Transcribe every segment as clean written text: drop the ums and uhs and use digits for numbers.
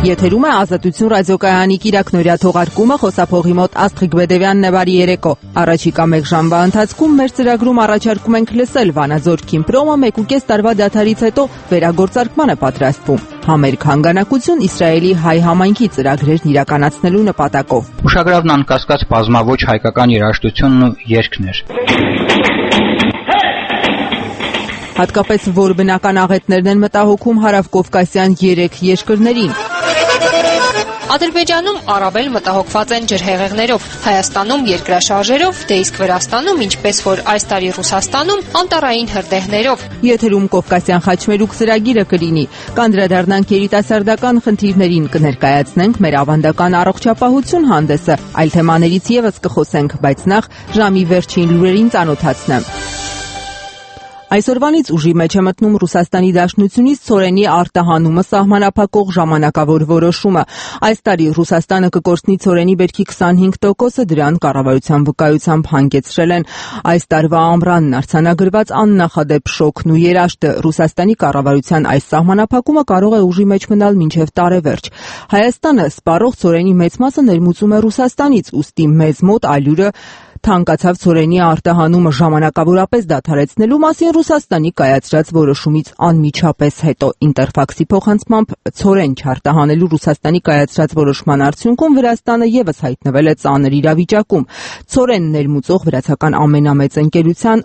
Եթերում է Ազատություն ռադիոկայանի կիրակնօրյա թողարկումը, խոսափողի մոտ Աստղիկ Բեդևյանն է, բարի երեկո։ Առաջիկա մեկ ժամվա ընթացքում մեր ծրագրում առաջարկում ենք լսել Վանաձոր Քիմպրոմը 1.5 տարվա դադարից հետո վերագործարկման է պատրաստվում։ Համերգ հանգանակություն Իսրայելի հայ համայնքի ծրագրերն իրականացնելու նպատակով։ Ուշագրավն անկասկած բազմաոճ հայկական երաժշտությունն ու երգն էր։ Հատկապես որ բնական աղետներն են մտահոգում հարավկովկասյան 3 երկրներին։ Ադրբեջանում առավել մտահոգված են ջրհեղեղներով, Հայաստանում երկրաշարժերով, դե իսկ Վրաստանում, ինչպես որ այս տարի Ռուսաստանում, անտառային հրդեհներով։ Եթերում Կովկասյան խաչմերուկ ծրագիրը կլինի, կանդրադառնանք երիտասարդական խնդիրներին, կներկայացնենք մեր ավանդական առողջապահություն հանդեսը, այլ թեմաներից եւս կխոսենք, բայց նախ ժամի վերջին լուրերին ծանոթացնեմ։ Այսօրվանից ուժի մեջ է մտնում Ռուսաստանի Դաշնությունից ցորենի արտահանումը սահմանափակող ժամանակավոր որոշումը։ Այս տարի Ռուսաստանը կկորցնի ցորենի բերքի 25%-ը, դրան կառավարության վկայությամբ հանգեցրել են այս տարվա ամռանն արձանագրված աննախադեպ շոկն ու երաշտը։ Ռուսաստանի կառավարության այս սահմանափակումը կարող է ուժի մեջ մնալ մինչև տարեվերջ։ Հայաստանը սպառող ցորենի մեծ մասը ներմուծում է Ռուսաստանից, ուստի մեզ մոտ ալյուրը թանկացավ ցորենի արտահանումը ժամանակավորապես դադարեցնելու մասին Ռուսաստանի կայացրած որոշումից անմիջապես հետո։ Ինտերֆաքսի փոխանցմամբ ցորեն չարտահանելու Ռուսաստանի կայացրած որոշման արդյունքում Վրաստանը եւս հայտնվել է ծանր իրավիճակում։ Ցորեն ներմուծող վրացական ամենամեծ ընկերության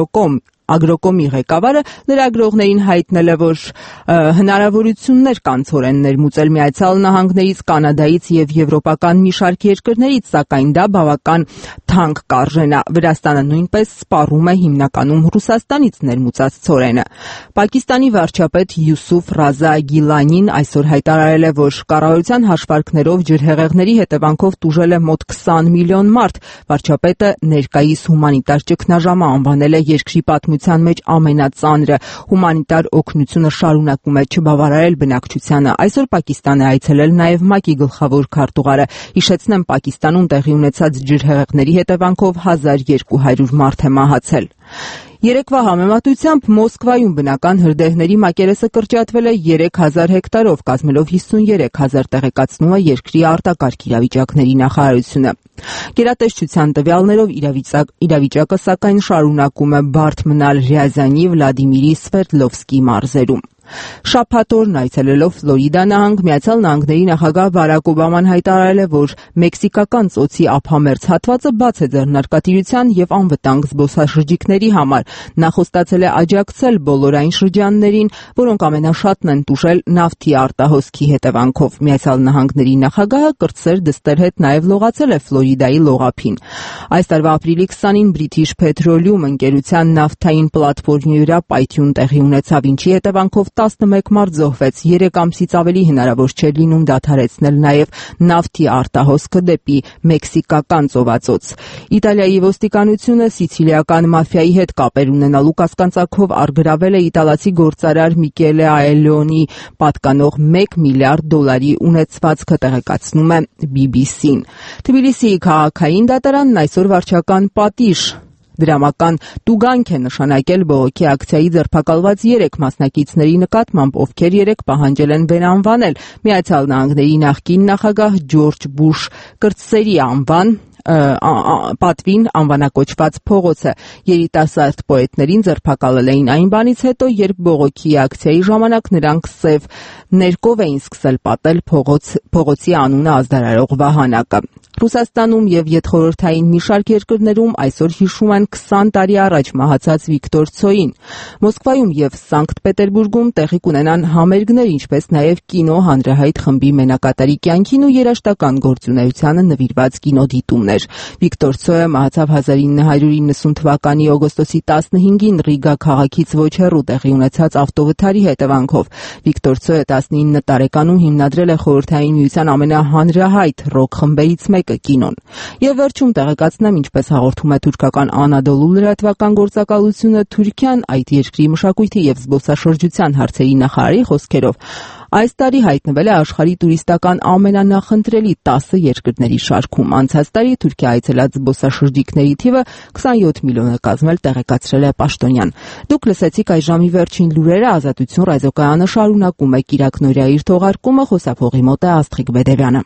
Ագրոկոմի ղեկավարը լրագրողներին հայտնել է, որ հնարավորություններ կան ցորեն ներմուծել Միացյալ Նահանգներից, Կանադայից եւ եվրոպական մի շարք երկրներից, սակայն դա բավական թանկ կարժենա։ Վրաստանը նույնպես սպառում է հիմնականում Ռուսաստանից ներմուծած ցորենը։ Պակիստանի վարչապետ Յուսուֆ Ռազա Գիլանին այսօր հայտարարել է, որ կառավարության հաշվարկներով ջրհեղեղների հետևանքով տուժել է մոտ 20 միլիոն մարդ։ Վարչապետը ներկայիս հումանիտար ճգնաժամը անվանել է երկրի պատմության մեջ ամենածանրը։ Հումանիտար օգնությունը շարունակում է չբավարարել բնակչությանը։ Այսօր Պակիստան է այցելել նաև ՄԱԿ-ի գլխավոր քարտուղարը։ Հիշեցնեմ, Պակիստանում տեղի ունեցած ջրհեղեղների հետևանքով 1200 մարդ է մահացել։ Երեկվա համեմատությամբ Մոսկվայում բնական հրդեհների մակերեսը կրճատվել է 3000 հեկտարով, կազմելով 53,000 տեղեկացնում է երկրի արտակարգ իրավիճակների նախարարությունը։ Գերատեսչության տվյալներով իրավիճակը սակայն շարունակում է բարդ մնալ Ռիազանի, Վլադիմիրի, Սվերդլովսկի մարզերում։ Շաբաթ օրն այցելելով Ֆլորիդա նահանգ, Միացյալ Նահանգների նախագահ Բարակ Օբաման հայտարարել է, որ մեքսիկական ծոցի ափամերձ հատվածը բաց է ձեռնարկատիրության եւ անվտանգ զբոսաշրջիկների համար։ Նա խոստացել է աջակցել բոլոր այն շրջաններին, որոնք ամենաշատն են տուժել նավթի արտահոսքի հետևանքով։ Միացյալ Նահանգների նախագահը կրտսեր դստեր հետ նաեւ լողացել է Ֆլորիդայի լողափին։ Այս տարվա ապրիլի 20-ին British Petroleum ընկերության նավթային պլատֆորմի վրա պայթյուն տեղի ունեցավ, ինչի հետևանքով 11 մարդ զոհվեց, 3 ամսից ավելի հնարավոր չէր լինում դադարեցնել նաև նավթի արտահոսքը դեպի մեքսիկական ծովածոց։ Իտալիայի ոստիկանությունը սիցիլիական մաֆիայի հետ կապեր ունենալու կասկածանքով առգրավել է իտալացի գործարար Միքելե Աելյոնի պատկանող $1 միլիարդ ունեցվածքը, տեղեկացնում է BBC-ն։ Թբիլիսիի քաղաքային դատարանն այսօր վարչական պատիժ դրամական տուգանք է նշանակել բողոքի ակցիայի ձերբակալված 3 մասնակիցների նկատմամբ, ովքեր 3 պահանջել են վերանվանել Միացյալ Նահանգների նախկին նախագահ Ջորջ Բուշ կրտսերի պատվին անվանակոչված փողոցը։ Երիտասարդ պոետներին ձերբակալել էին այն բանից հետո, երբ բողոքի ակցիայի ժամանակ նրանք սև ներկով էին սկսել պատել փողոցի անունը ազդարարող վահանակը։ Ռուսաստանում եւ յետխորհրդային մի շարք երկրներում այսօր հիշում են 20 տարի առաջ մահացած Վիկտոր Ցոյին։ Մոսկվայում եւ Սանկտ Պետերբուրգում տեղի կունենան համերգներ, ինչպես նաեւ կինո հանրահայտ խմբի մենակատարի կյանքին ու երաժշտական գործունեությանը նվիրված կինոդիտումներ։ Վիկտոր Ցոյը մահացավ 1990 թվականի օգոստոսի 15-ին Ռիգա քաղաքից ոչ հեռու տեղի ունեցած ավտովթարի հետևանքով։ Վիկտոր Ցոյը 19 տարեկանում հիմնադրել է Խորհրդային Միության ամենահանրահայտ ռոք խմբերից մեկը՝ կինոն։ Եվ վերջում տեղեկացնեմ, ինչպես հաղորդում է թուրքական Անադոլու լրատվական գործակալությունը, Թուրքիան այդ երկրի մշակույթի եւ զբոսաշրջության հարցերի նախարարի խոսքերով Այս տարի հայտնվել է աշխարհի տուրիստական ամենանախընտրելի 10 երկրների շարքում։ Անցած տարի Թուրքիա այցելած զբոսաշրջիկների թիվը 27 միլիոն է կազմել, տեղեկացրել է պաշտոնյան։ Դուք լսեցիք այս ժամի վերջին լուրերը, Ազատություն ռադիոկայանը շարունակում է Կիրակնորյա իր թողարկումը, խոսափողի մոտ է Աստղիկ Բեդևյանը։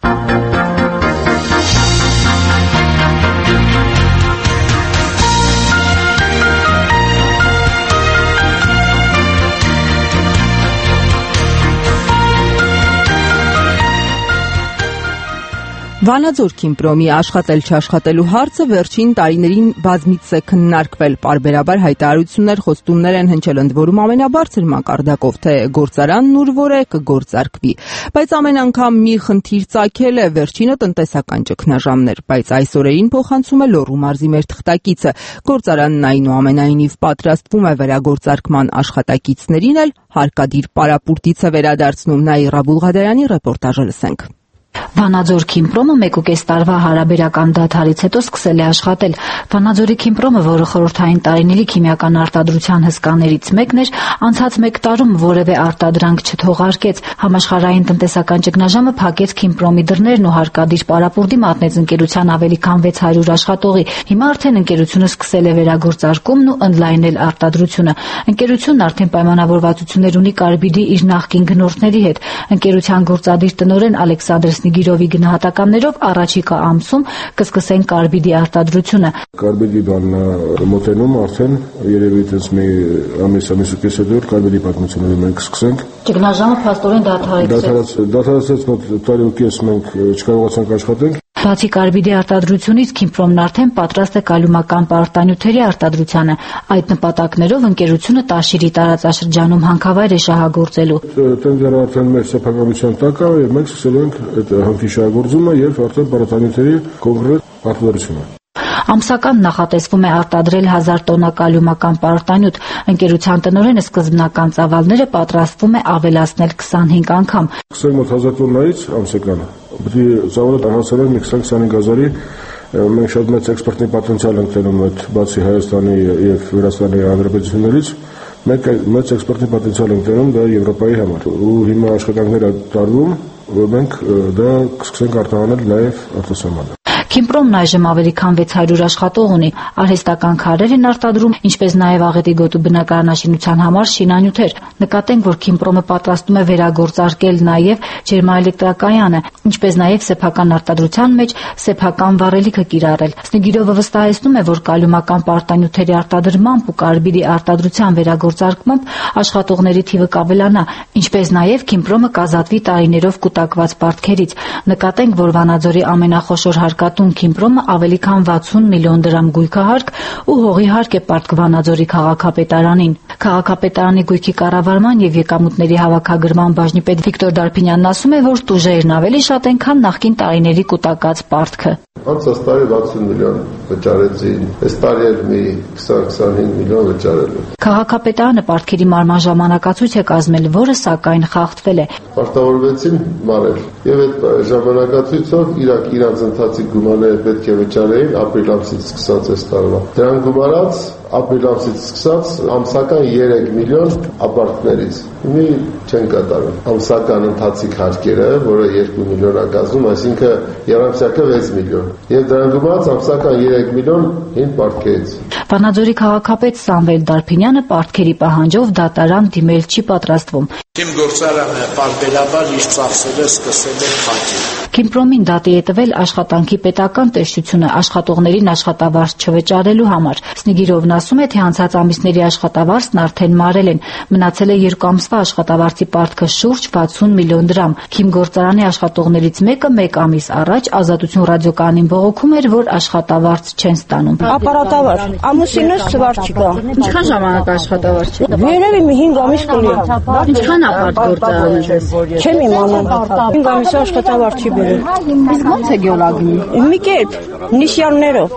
Վանաձոր Քիմպրոմի աշխատել-չաշխատելու հարցը վերջին տարիներին բազմիցս է քննարկվել։ Պարբերաբար հայտարարություններ, խոստումներ են հնչել, ընդ որում ամենաբարձր մակարդակով, թե գործարանն ուր որ է կգործարկվի։ Բայց ամեն անգամ մի խնդիր ծագել է, վերջինը տնտեսական ճգնաժամներ, բայց այս օրերին փոխանցում է Լոռու մարզի մեր թղթակիցը։ Գործարանն այնուամենայնիվ պատրաստվում է վերագործարկման, աշխատակիցներին էլ հարկադիր պարապուրտից է վերադարձնում։ Նաիրա Բուլղադարյանի ռեպորտաժը լսենք։ Վանաձոր Քիմպրոմը 1.5 տարվա հարաբերական դադարից հետո սկսել է աշխատել։ Վանաձորի Քիմպրոմը, որը խորհրդային տարիների քիմիական արտադրության հսկաներից մեկն էր, անցած 1 տարում որևէ արտադրանք չթողարկեց։ Համաշխարհային տնտեսական ճգնաժամը փակեց Քիմպրոմի դռներն ու հարկադիր պարապուրտի մատնեց ընկերության ավելի քան 600 աշխատողի։ Հիմա արդեն ընկերությունը սկսել է վերագործարկումն ու ընդլայնել արտադրությունը։ Ընկերությունն արդեն պայմանավորվածություններ ունի Կարբիդի իր նախկին գնորդների հետ։ Ընկերության գործադիր տնօրեն Ալեքսանդր Սնիգիրովի գնահատականներով առաջիկա ամսում կսկսեն կարբիդի արտադրությունը։ Կարբիդի բանն մոտենում արդեն երևի այդպես մի ամիս ու կես հետո կարբիդի պատմությունը մենք կսկսենք։ Ճգնաժամը փաստորեն դադարեցրեց մոտ տարի ու կես մենք չկարողացանք աշխատել։ Բացի կարբիդի արտադրությունից Քիմպրոմն արդեն պատրաստ է կալյումական պարարտանյութերի արտադրությանը։ Այդ նպատակներով ընկերությունը Տաշիրի տարածաշրջանում հանքավայր է շահագործելու։ Տենդերը արդեն մեր սեփականության տակ է եւ մենք սկսել ենք այդ հանքի շահագործումը եւ արդեն պարարտանյութերի կոնկրետ արտադրությունը։ Ամսական նախատեսվում է արտադրել 1000 տոննա կալյումական պարարտանյութ։ Ընկերության տնօրենը սկզբնական ծավալները պատրաստվում է ավելացնել 25 անգամ։ Սկսենք մոտ 1000 տոննայից ամսական։ Պետք է ծավալը հասնել մի 20-25 հազարի։ Մենք շատ մեծ էքսպորտի պոտենցիալ ենք տենում այդ բացի Հայաստանի եւ Վրաստանի հանրապետություններից։ Մենք մեծ էքսպորտի պոտենցիալ ենք տենում դա Եվրոպայի համար։ Ու հիմա աշխատանքներ տարվում, որ մենք դա կսկսենք արտահանել նաեւ արտասահման։ Քիմպրոմն այժմ ավելի քան 600 աշխատող ունի, արհեստական քարեր են արտադրում, ինչպես նաև աղետի գոտու բնակարանաշինության համար շինանյութեր։ Նկատենք, որ Քիմպրոմը պատրաստում է վերագործարկել նաև ջերմաէլեկտրակայանը, ինչպես նաև սեփական արտադրության մեջ սեփական վառելիքը կիրառել։ Սնիգիրովը վստահեցնում է, որ կալյումական պարարտանյութերի արտադրմամբ ու կարբիդի արտադրության վերագործարկմամբ աշխատողների թիվը կավելանա, ինչպես նաև Քիմպրոմը կազատվի տարիներով կուտակված պարտքերից։ Նկատենք, որ Վանաձորի ամենախոշոր հարկատուն Քիմպրոմը ավելի քան 60 միլիոն դրամ գույքահարկ ու հողի հարկ է պարտք Վանաձորի քաղաքապետարանին։ Քաղաքապետարանի գույքի կառավարման եւ եկամուտների հավաքագրման բաժնի պետ Վիկտոր Դարփինյանն ասում է, որ տուժերն ավելի շատ են, քան նախկին տարիների կուտակած պարտքը։ Անցած տարի 60 միլիոն վճարեցին, այս տարի էլ մի 20-25 միլիոն վճարել են։ Քաղաքապետարանը պարտքերի մարման ժամանակացույց է կազմել, որը սակայն խախտվել է։ Պարտավորվեցին մարել եւ այդ ժամանակացույցով իրանց ընթացիկ գումարները պետք է վճարեին ապրիլ ամսից սկսած այս տարվա։ Դրան գումարած ապրիլ ամսից սկսած ամսական 3 միլիոն ապարտներից մի չեն կատարում։ Ամսական ընթացիկ հարկերը, որը 2 միլիոն է կազմում, այսինքն երամսյակը 6 միլիոն։ Եվ դրան գումարած ամսական 3 միլիոն հին պարտքերից։ Վանաձորի քաղաքապետ Սամվել Դարփինյանը պարտքերի պահանջով դատարան դիմել չի պատրաստվում։ Իմ գործարանը պարբերաբար իր ծախսերը սկսել է փակել։ Քիմպրոմին դատի է տվել աշխատանքի պետական տեսչությունը աշխատողներին աշխատավարձ չվճարելու համար։ Սնիգիրովն ասում է, թե անցած ամիսների աշխատավարձն արդեն մարել են։ Մնացել է 2 ամսվա աշխատավարձի պարտքը շուրջ 60 միլիոն դրամ։ Քիմ գործարանի աշխատողներից մեկը 1 ամիս առաջ Ազատություն ռադիոկայանին բողոքում էր, որ աշխատավարձ չեն ստանում։ Ապարատավար, ամուսինս վարձ չկա։ Ինչքան ժամանակ աշխատավարձ չի։ Երևի մի 5 ամիս կլի։ Ինչքան ապարտ գործարանը դες։ Չեմ իմանում։ 5 ամիսի աշխատավարձ չի բերել։ Իսկ ո՞նց է գյոլագնի։ Մի կերպ նիսյաններով։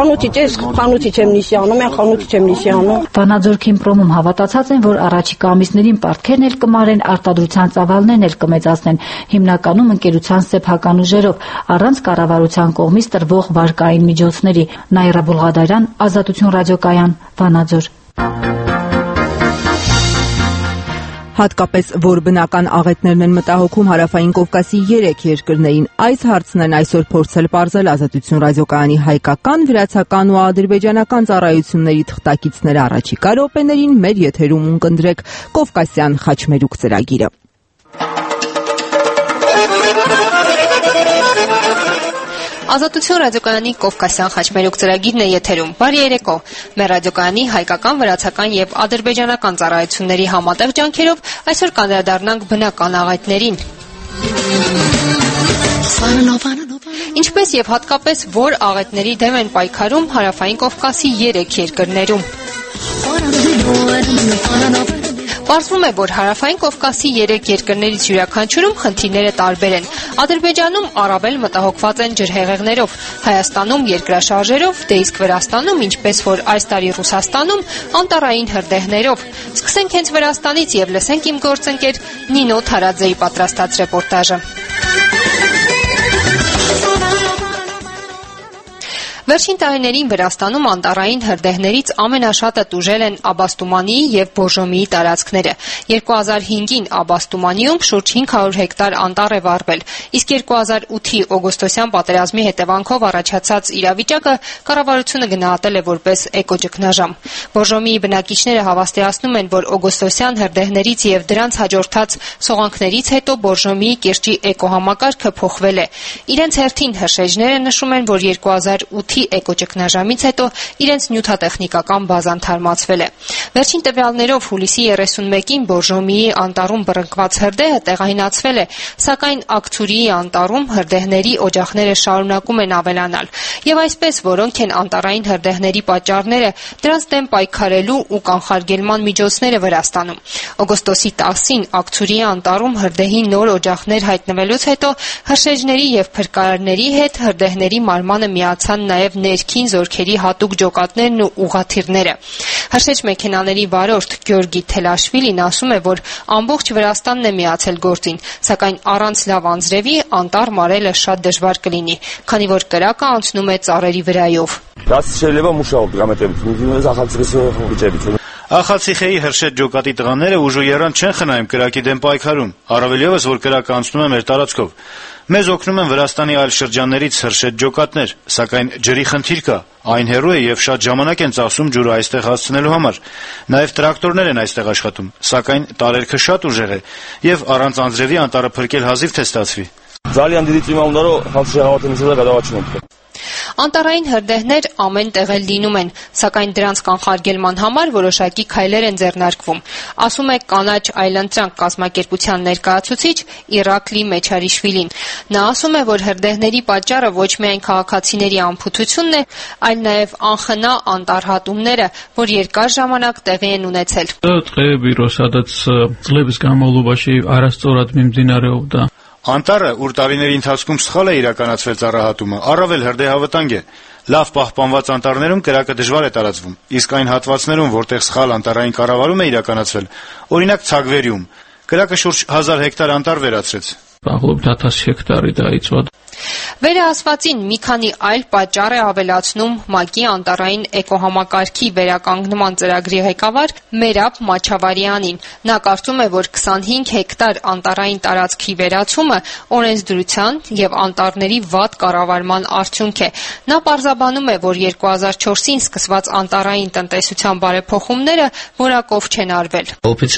Խանութից եմ նիսյանում, այն խանութից եմ նիսյանում։ Վանաձոր Քիմպրոմում հավատացած են, որ առաջիկա ամիսներին պարտքերն էլ կմարեն, արտադրության ծավալներն էլ կմեծացնեն, հիմնականում ընկերության սեփական ուժերով, առանց կառավարության կողմից տրվող վարկային միջոցների։ Նաիրա Բուլղադարյան, Ազատություն ռադիոկայան, Վանաձոր։ Հատկապես, որ բնական աղետներն են մտահոգում Հարավային Կովկասի 3 երկրներին, այս հարցն են այսօր փորձել պարզել Ազատություն ռադիոկայանի հայկական, վրացական ու ադրբեջանական ծառայությունների թղթակիցները առաջիկա րոպեներին մեր եթերում ունկնդրեք Կովկասյան խաչմերուկ ծրագիրը։ Ազատություն ռադիոկայանի Կովկասյան խաչմերուկ ծրագիրն է եթերում։ Բարի երեկո։ Մեր ռադիոկայանի հայկական, վրացական եւ ադրբեջանական ծառայությունների համատեղ ջանքերով այսօր կանդրադառնանք բնական աղետներին։ Ինչպես եւ հատկապես որ աղետների դեմ են պայքարում Հարավային Կովկասի 3 երկրներում։ Պարզվում է, որ Հարավային Կովկասի 3 երկրներից յուրաքանչյուրում խնդիրները տարբեր են։ Ադրբեջանում առավել մտահոգված են ջրհեղեղներով, Հայաստանում երկրաշարժերով, դե իսկ Վրաստանում, ինչպես որ այս տարի Ռուսաստանում, անտառային հրդեհներով։ Սկսենք հենց Վրաստանից եւ լսենք իմ գործընկեր Նինո Թարաձեի պատրաստած ռեպորտաժը։ Վերջին տարիներին Վրաստանում անտառային հրդեհներից ամենաշատը տուժել են Աբաստումանիի եւ Բորժոմիի տարածքները։ 2005-ին Աբաստումանիում շուրջ 500 հեկտար անտառ է վառվել, իսկ 2008-ի օգոստոսյան պատերազմի հետևանքով առաջացած իրավիճակը կառավարությունը գնահատել է որպես էկոճգնաժամ։ Բորժոմիի բնակիչները հավաստիացնում են, որ օգոստոսյան հրդեհներից եւ դրանց հաջորդած սողանքներից հետո Բորժոմիի կիրճի էկոհամակարգը փոխվել է։ Իրենց հերթին հրշեջները նշում են, որ 2008-ի էկոճգնաժամից հետո իրենց նյութատեխնիկական բազան թարմացվել է։ Վերջին տվյալներով հուլիսի 31-ին Բորժոմիի անտառում բռնկված հրդեհը տեղայնացվել է, սակայն Ակցուրիի անտառում հրդեհների օջախները շարունակում են ավելանալ։ Եվ այսպես, որոնք են անտառային հրդեհների պատճառները, դրանց դեմ պայքարելու ու կանխարգելման միջոցները Վրաստանում։ Օգոստոսի 10-ին Ակցուրիի անտառում հրդեհի նոր օջախներ հայտնվելուց հետո հրշեջների եւ փրկարարների հետ հրդեհների մարմանը միացան նաեւ ներքին զորքերի հատուկ ջոկատներն ու ուղղաթիռները։ Հրշեջ մեքենաների վարորդ Գյորգի Թելաշվիլին ասում է, որ ամբողջ Վրաստանն է միացել գործին, սակայն առանց լավ անձրևի անտառ մարելը շատ դժվար կլինի, քանի որ կրակը անցնում է ծառերի վրայով։ Ախալցիխեի հրշեջ ջոկատի տղաները ուժու եռան չեն խնայում կրակի դեմ պայքարում, առավել ևս, որ կրակը անցնում է մեր տարածքով։ Մեզ օգնում են Վրաստանի այլ շրջաններից հրշեջ ջոկատներ, սակայն ջրի խնդիր կա, այն հեռու է եւ շատ ժամանակ են ծախսում ջուրը այստեղ հասցնելու համար։ Նաեւ տրակտորներ են այստեղ աշխատում, սակայն տարերքը շատ ուժեղ է եւ առանց անձրևի անտառը փրկել հազիվ թե ստացվի։ Անտառային հրդեհներ ամեն տեղ էլ լինում են, սակայն դրանց կանխարգելման համար որոշակի քայլեր են ձեռնարկվում, ասում է Կանաչ այլընտրանք կազմակերպության ներկայացուցիչ Իրակլի Մեչարիշվիլին։ Նա ասում է, որ հրդեհների պատճառը ոչ միայն քաղաքացիների անփութությունն է, այլ նաև անխնա անտառհատումները, որ երկար ժամանակ տեղի են ունեցել։ Անտառը, ուր տարիների ընթացքում սխալ է իրականացվել ծառահատումը, առավել հրդեհավտանգ է։ Լավ պահպանված անտառներում կրակը դժվար է տարածվում, իսկ այն հատվածներում, որտեղ սխալ անտառային կառավարում է իրականացվել, օրինակ Ցագվերիում, կրակը շուրջ 1000 հեկտար անտառ վերացրեց։ Վերահասվածին մի քանի այլ պատճառ է ավելացնում ՄԱԿ-ի անտառային էկոհամակարգի վերականգնման ծրագրի ղեկավար Մերաբ Մաչավարյանին։ Նա կարծում է, որ 25 հեկտար անտառային տարածքի վերացումը օրենսդրության եւ անտառների վատ կառավարման արդյունք է։ Նա պարզաբանում է, որ 2004-ին սկսված անտառային տնտեսության բարեփոխումները որակով չեն արվել։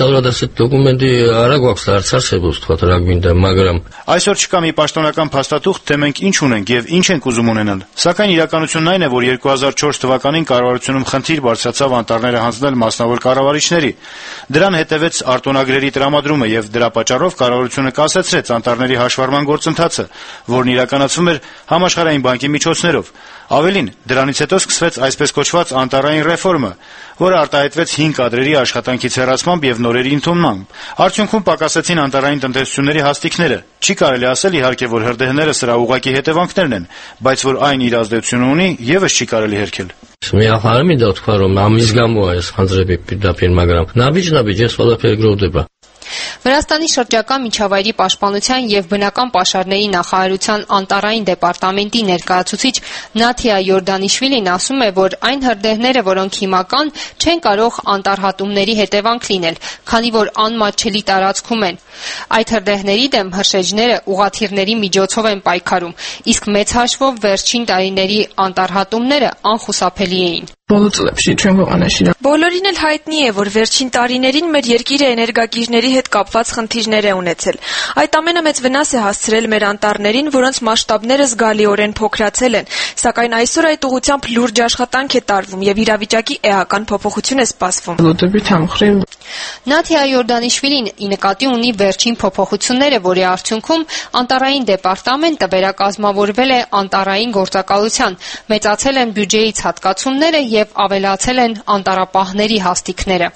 Այսօր չկա մի պաշտոնական փաստաթուղթ, թե մենք ինչ ունենք եւ ինչ ենք ուզում ունենալ։ Սակայն իրականությունն այն է, որ 2004 թվականին կառավարությունում խնդիր բարձրացավ անտառները հանձնել մասնավոր կառավարիչների։ Դրան հետևեց արտոնագրերի տրամադրումը եւ դրա պատճառով կառավարությունը կասեցրեց անտառների հաշվառման գործընթացը, որն իրականացվում էր Համաշխարհային բանկի միջոցներով։ Ավելին, դրանից հետո սկսվեց այսպես կոչված անտառային ռեֆորմը, որը արտահայտվեց 5 կադրերի աշխատանքից հեռացմամբ եւ նորերի ընդունմամբ։ Արդյունքում պակասեցին անտառային տնտեսությունների հաստիկները։ Չի կարելի ասել իհարկե, որ հրդեհները սրա ուղղակի հետևանքներն են, բայց որ այն իր ազդեցությունը ունի, եւս չի կարելի հերքել։ Վրաստանի շրջակա միջավայրի պաշտպանության եւ բնական պաշարների նախարարության անտառային դեպարտամենտի ներկայացուցիչ Նաթիա Յորդանիշվիլին ասում է, որ այն հրդեհները, որոնք հիմա կան, չեն կարող անտառհատումների հետևանք լինել, քանի որ անմատչելի տարածքում են։ Այդ հրդեհների դեմ հրշեջները ուղղաթիռների միջոցով են պայքարում, իսկ մեծ հաշվով վերջին տարիների անտառհատումները անխուսափելի էին։ Բոլորին էլ հայտնի է, որ վերջին տարիներին մեր երկիրը էներգակիրների հետ կապված խնդիրներ է ունեցել։ Այդ ամենը մեծ վնաս է հասցրել մեր անտառներին, որոնց մասշտաբները զգալիորեն փոքրացել են, սակայն այսօր այդ ուղղությամբ լուրջ աշխատանք է տարվում եւ իրավիճակի էական փոփոխություն է սպասվում։ Նաթիա Յորդանիշվիլին ի նկատի ունի վերջին փոփոխությունները, որի արդյունքում անտառային դեպարտամենտը վերակազմավորվել է անտառային գործակալության, մեծացել են բյուջեից հատկացումները եւ ավելացել են անտառապահների հաստիքները։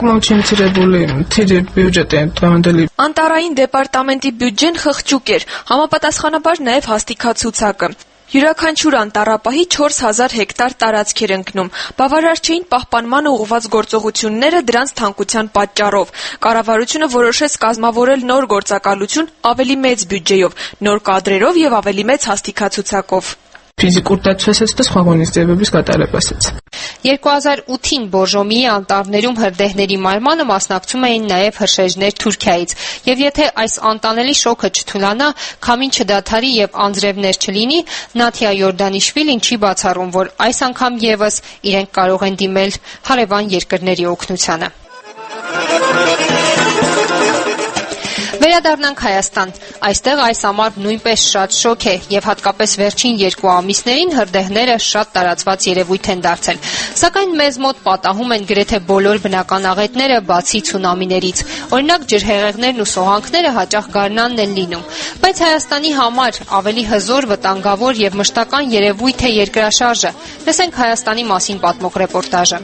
Անտառային դեպարտամենտի բյուջեն խղճուկ էր, համապատասխանաբար նաեւ հաստիքացուցակը։ Յուրաքանչյուր անտառապահի 4000 հեկտար տարածք էր ընկնում։ Բավարար չէին պահպանմանը ուղղված գործողությունները դրանց թանկության պատճառով։ Կառավարությունը որոշեց կազմավորել նոր գործակալություն ավելի մեծ բյուջեով, նոր կադրերով եւ ավելի մեծ հաստիքացուցակով։ 2008-ին Բորժոմիի անտառներում հրդեհների մարմանը մասնակցում էին նաև հրշեջներ Թուրքիայից, եւ եթե այս անտանելի շոկը չթուլանա, քամին չդադարի եւ անձրևներ չլինի, Նաթիա Յորդանիշվիլին չի բացառում, որ այս անգամ եւս իրենք կարող են դիմել հարևան երկրների օգնությանը։ Վերադառնանք Հայաստան։ Այստեղ այս ամառ նույնպես շատ շոկ է եւ հատկապես վերջին 2 ամիսներին հրդեհները շատ տարածված երևույթ են դարձել։ Սակայն մեզ մոտ պատահում են գրեթե բոլոր բնական աղետները բացի ցունամիներից։ Օրինակ ջրհեղեղներն ու սոհանքները հաճախ գարնանն են լինում։ Բայց Հայաստանի համար ավելի հզոր, վտանգավոր եւ մշտական երևույթ է երկրաշարժը։ Լսենք Հայաստանի մասին պատմող ռեպորտաժը։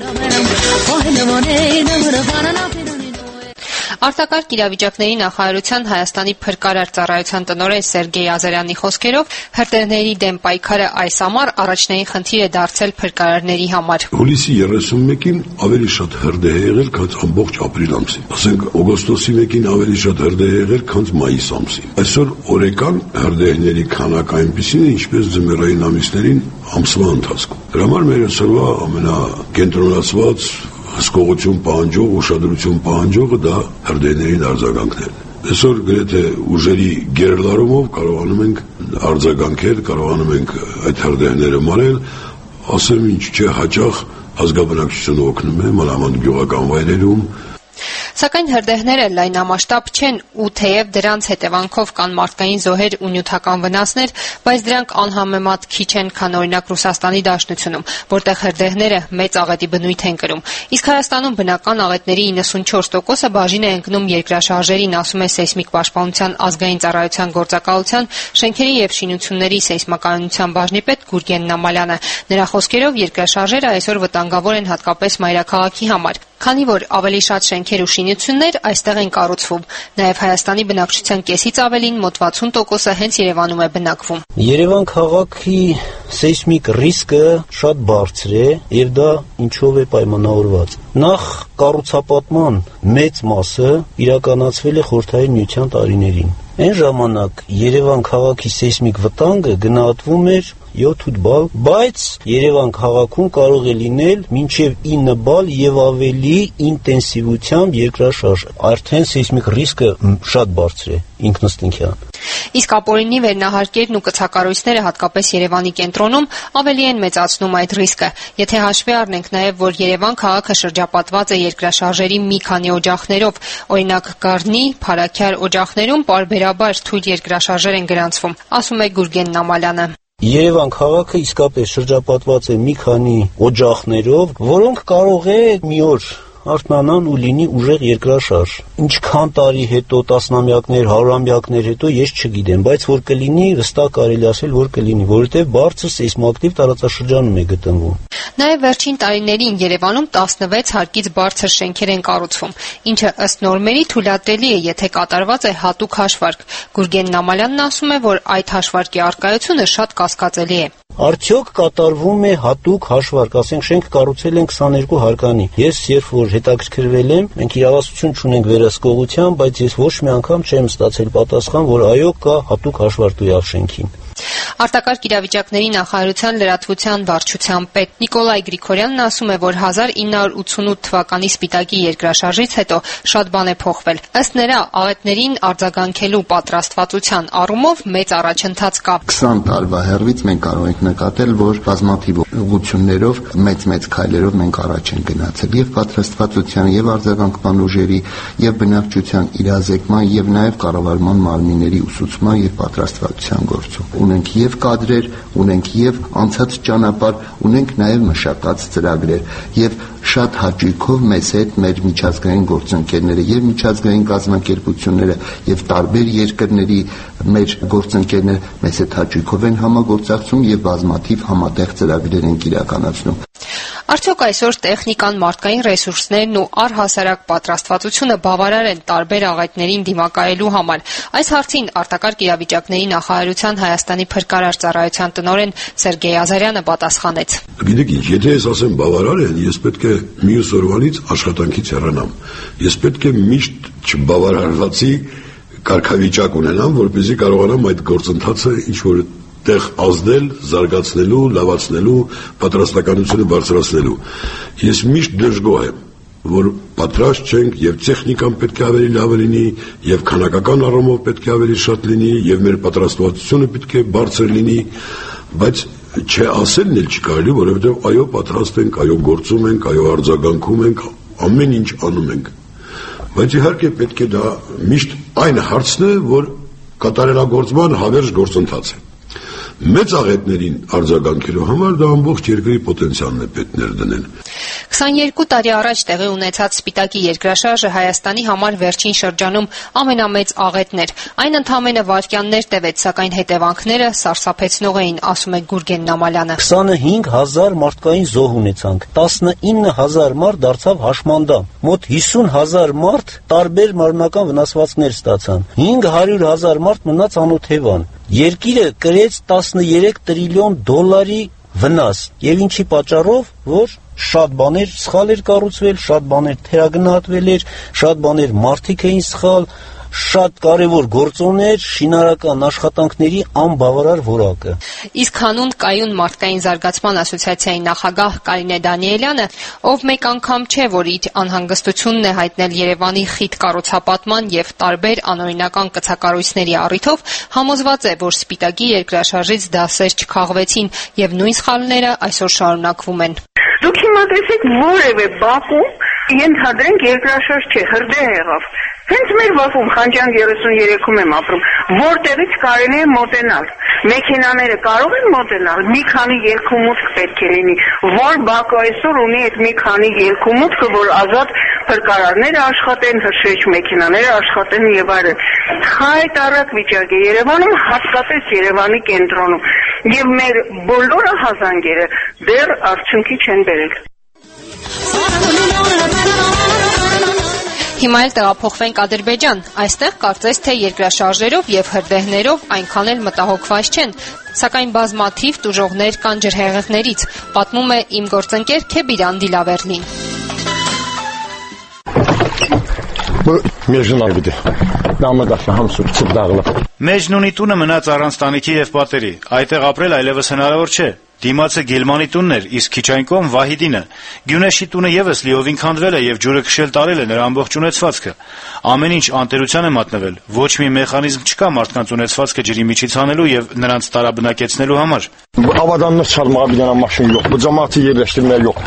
Արտակարգ իրավիճակների նախարարության Հայաստանի փրկարար ծառայության տնօրեն Սերգեյ Ազարյանի խոսքերով հրդեհների դեմ պայքարը այս ամառ առաջնային խնդիր է դարձել փրկարարների համար։ Հուլիսի 31-ին ավելի շատ հրդեհ է եղել, քան ամբողջ ապրիլ ամսին։ Ասենք օգոստոսի 1-ին ավելի շատ հրդեհ է եղել, քան մայիս ամսին։ Այսօր օրեկան հրդեհների քանակը այնպեսին է, ինչպես ձմեռային ամիսներին ամսվա ընթացքում։ Դրա համար մեր այսօրվա ամենակենտրոնացված հսկողություն պահանջող, ուշադրություն պահանջողը դա հրդեհների արձագանքներն է։ Այսօր գրեթե ուժերի գերլարումով կարողանում ենք արձագանքել, կարողանում ենք այդ հրդեհները մարել, ասեմ ինչ չէ, հաճախ ազգաբնակչությունը օգնում է մանավանդ գյուղական վայրերում։ Սակայն հրդեհները լայնամասշտաբ չեն ու թեև դրանց հետևանքով կան մարդկային զոհեր ու նյութական վնասներ, բայց դրանք անհամեմատ քիչ են, քան օրինակ Ռուսաստանի Դաշնությունում, որտեղ հրդեհները մեծ աղետի բնույթ են կրում։ Իսկ Հայաստանում բնական աղետների 94%-ը բաժին է ընկնում երկրաշարժերին, ասում է Սեյսմիկ պաշտպանության ազգային ծառայության գործակալության շենքերի եւ շինությունների սեյսմականության բաժնի պետ Գուրգեն Նամալյանը։ Նրա խոսքերով երկրաշարժերը այսօր վտանգավոր են հատկապես մայրաքաղաքի համար, քանի որ ավելի շատ շենքեր ու շինություններ այստեղ են կառուցվում։ Նաև Հայաստանի բնակչության կեսից ավելին, մոտ 60%-ը հենց Երևանում է բնակվում։ Երևան քաղաքի սեյսմիկ ռիսկը շատ բարձր է եւ դա ինչով է պայմանավորված։ Նախ կառուցապատման մեծ մասը իրականացվել է Խորհրդային Միության տարիներին։ Այն ժամանակ Երևան քաղաքի սեյսմիկ վտանգը գնահատվում էր 7-8 բալ, բայց Երևան քաղաքում կարող է լինել մինչև 9 բալ եւ ավելի ինտենսիվությամբ երկրաշարժ։ Արդեն սեյսմիկ ռիսկը շատ բարձր է ինքնըստինքյան։ Իսկ ապօրինի վերնահարկերն ու կցակառույցները հատկապես Երևանի կենտրոնում ավելի են մեծացնում այդ ռիսկը։ Եթե հաշվի առնենք նաև, որ Երևան քաղաքը շրջապատված է երկրաշարժերի մի քանի օջախներով, օրինակ Գառնի, Փարաքյար օջախներում պարբերաբար թույլ երկրաշարժեր են գրանցվում, ասում է Գուրգեն Նամալյանը։ Երևան քաղաքը իսկապես շրջապատված է մի քանի օջախներով, որոնք կարող է մի օր արթնանան ու լինի ուժեղ երկրաշարժ։ Ինչքան տարի հետո, տասնամյակներ, հարյուրամյակներ հետո ես չգիտեմ, բայց որ կլինի, վստահ կարելի ասել, որ կլինի, որովհետև բարձր սեյսմոակտիվ տարածաշրջանում է գտնվում։ Նաև վերջին տարիներին Երևանում 16 հարկից բարձր շենքեր են կառուցվում, ինչը ըստ նորմերի թույլատրելի է, եթե կատարված է հատուկ հաշվարկ։ Գուրգեն Նամալյանն ասում է, որ այդ հաշվարկի առկայությունը շատ կասկածելի է։ Արդյոք կատարվում է հատուկ հաշվարկ, ասենք շենք կառուցել են 22 հարկանի։ Ես երբ որ հետաքրքրվել եմ, մենք իրավասություն չունենք վերահսկողության, բայց ես ոչ մի անգամ չեմ ստացել պատասխան, որ այո կա հատուկ հաշվարկ տվյալ շենքին։ Արտակարգ իրավիճակների նախարարության լրատվության վարչության պետ Նիկոլայ Գրիգորյանն ասում է, որ 1988 թվականի Սպիտակի երկրաշարժից հետո շատ բան է փոխվել։ Ըստ նրա, աղետներին արձագանքելու պատրաստվածության առումով մեծ առաջընթաց կա։ 20 տարվա հեռվից մենք կարող ենք նկատել, որ բազմաթիվ ուղղություններով մեծ քայլերով մենք առաջ ենք գնացել եւ պատրաստվածության եւ արձագանքման ուժերի եւ բնակչության իրազեկման եւ նաեւ կառավարման մարմինների ուսուցման եւ պատրաստվածության գործում։ Ունենք եւ կադրեր, ունենք եւ անցած ճանապարհ, ունենք նաեւ մշակած ծրագրեր եւ շատ հաճույքով մեզ հետ մեր միջազգային գործընկերները եւ միջազգային կազմակերպությունները եւ տարբեր երկրների մեր գործընկերները մեզ հետ հաճույքով են համագործակցում եւ բազմաթիվ համատեղ ծրագրեր են իրականացնում։ Արդյոք այսօր տեխնիկան, մարդկային ռեսուրսներն ու առհասարակ պատրաստվածությունը բավարար են տարբեր աղետներին դիմակայելու համար։ Այս հարցին արտակարգ իրավիճակների նախարարության Հայաստանի փրկարար ծառայության տնօրեն Սերգեյ Ազարյանը պատասխանեց։ Գիտեք ինչ, եթե ես ասեմ բավարար են, ես պետք է մյուս օրվանից աշխատանքից հեռանամ։ Ես պետք է միշտ չբավարարվածի կարգավիճակ ունենամ, որպեսզի կարողանամ այդ գործընթացը ինչ-որ տեղ ազդել, զարգացնելու, լավացնելու, պատրաստականությունը բարձրացնելու։ Ես միշտ դժգոհ եմ, որ պատրաստ չենք եւ տեխնիկան պետք է ավելի լավ լինի, եւ քանակական առումով պետք է ավելի շատ լինի, եւ մեր պատրաստվածությունը պետք է բարձր լինի, բայց չասելն էլ չի կարելի, որովհետեւ այո պատրաստ ենք, այո գործում ենք, այո արձագանքում ենք, ամեն ինչ անում ենք։ Բայց իհարկե պետք է դա միշտ այն հարցն է, որ կատարելագործման հավերժ գործընթաց է։ Մեծ աղետներին արձագանքելու համար դա ամբողջ երկրի պոտենցիալն է պետք ներդնել։ 22 տարի առաջ տեղի ունեցած Սպիտակի երկրաշարժը Հայաստանի համար վերջին շրջանում ամենամեծ աղետն էր։ Այն ընդամենը վայրկյաններ տևեց, սակայն հետևանքները սարսափեցնող էին, ասում է Գուրգեն Նամալյանը։ 25000 մարդկային զոհ ունեցանք, 19000 մարդ դարձավ հաշմանդամ, մոտ 50000 մարդ տարբեր մարմնական վնասվածքներ ստացան, 500,000 մարդ մնաց անօթևան։ Երկիրը կրեց 13 տրիլիոն դոլարի վնաս, եւ ինչի պատճառով, որ շատ բաներ սխալ էր կառուցվել, շատ բաներ թերագնահատվել էր, շատ բաներ մարդիկ էին սխալ, շատ կարևոր գործոններ, շինարական աշխատանքների անբավարար որակը։ Իսկ հանուն կայուն մարդկային զարգացման ասոցիացիայի նախագահ Կարինե Դանիելյանը, ով մեկ անգամ չէ, որ իր անհանգստությունն է հայտնել Երևանի խիտ կառուցապատման եւ տարբեր անօրինական կցակառույցների առիթով, համոզված է, որ Սպիտակի երկրաշարժից դասեր չքաղվեցին եւ նույն սխալները այսօր շարունակվում են։ Դուք հիմա տեսեք որևէ բակում, ենթադրենք երկրաշարժ չէ, հրդեհ եղավ։ Հենց մեր բակում Խանջյան 33-ում եմ ապրում, որտեղից կարելի է մոտենալ։ Մեքենաները կարող են մոտենալ, մի քանի ելքումուտք պետք է լինի։ Որ բակը այսօր ունի այդ մի քանի ելքումուտքը, որ ազատ փրկարարները աշխատեն, հրշեջ մեքենաները աշխատեն եւ այլն։ Հայտարարակ վիճակ է Երևանում, հատկապես Երևանի կենտրոնում։ Եվ մեր բոլոր հազանգերը դեռ արդյունքի չեն բերել։ Հիմա էլ տեղափոխվենք Ադրբեջան։ Այստեղ կարծես թե երկրաշարժերով եւ հրդեհներով այնքան էլ մտահոգված չեն, սակայն բազմաթիվ տուժողներ կան ջրհեղեղներից, պատմում է իմ գործընկեր Քեբիրան Դիլավերլին։ Մեջն ունի տունը մնաց առանց տանիքի եւ պատերի։ Այդտեղ ապրել այլևս հնարավոր չէ։ Դիմացը Գելմանի տունն էր, իսկ քիչ այն կողմ Վահիդինը։ Գյունեշի տունը եւս լիովին քանդվել է եւ ջուրը քշել տարել է նրա ամբողջ ունեցվածքը։ Ամեն ինչ անտերության է մատնվել։ Ոչ մի մեխանիզմ չկա մարդկանց ունեցվածքը ջրի միջից հանելու եւ նրանց տարաբնակեցնելու համար։ Avadanlar çalmağa bir dənə maşın yox. Bu cəmaəti yerləşdirmək yox։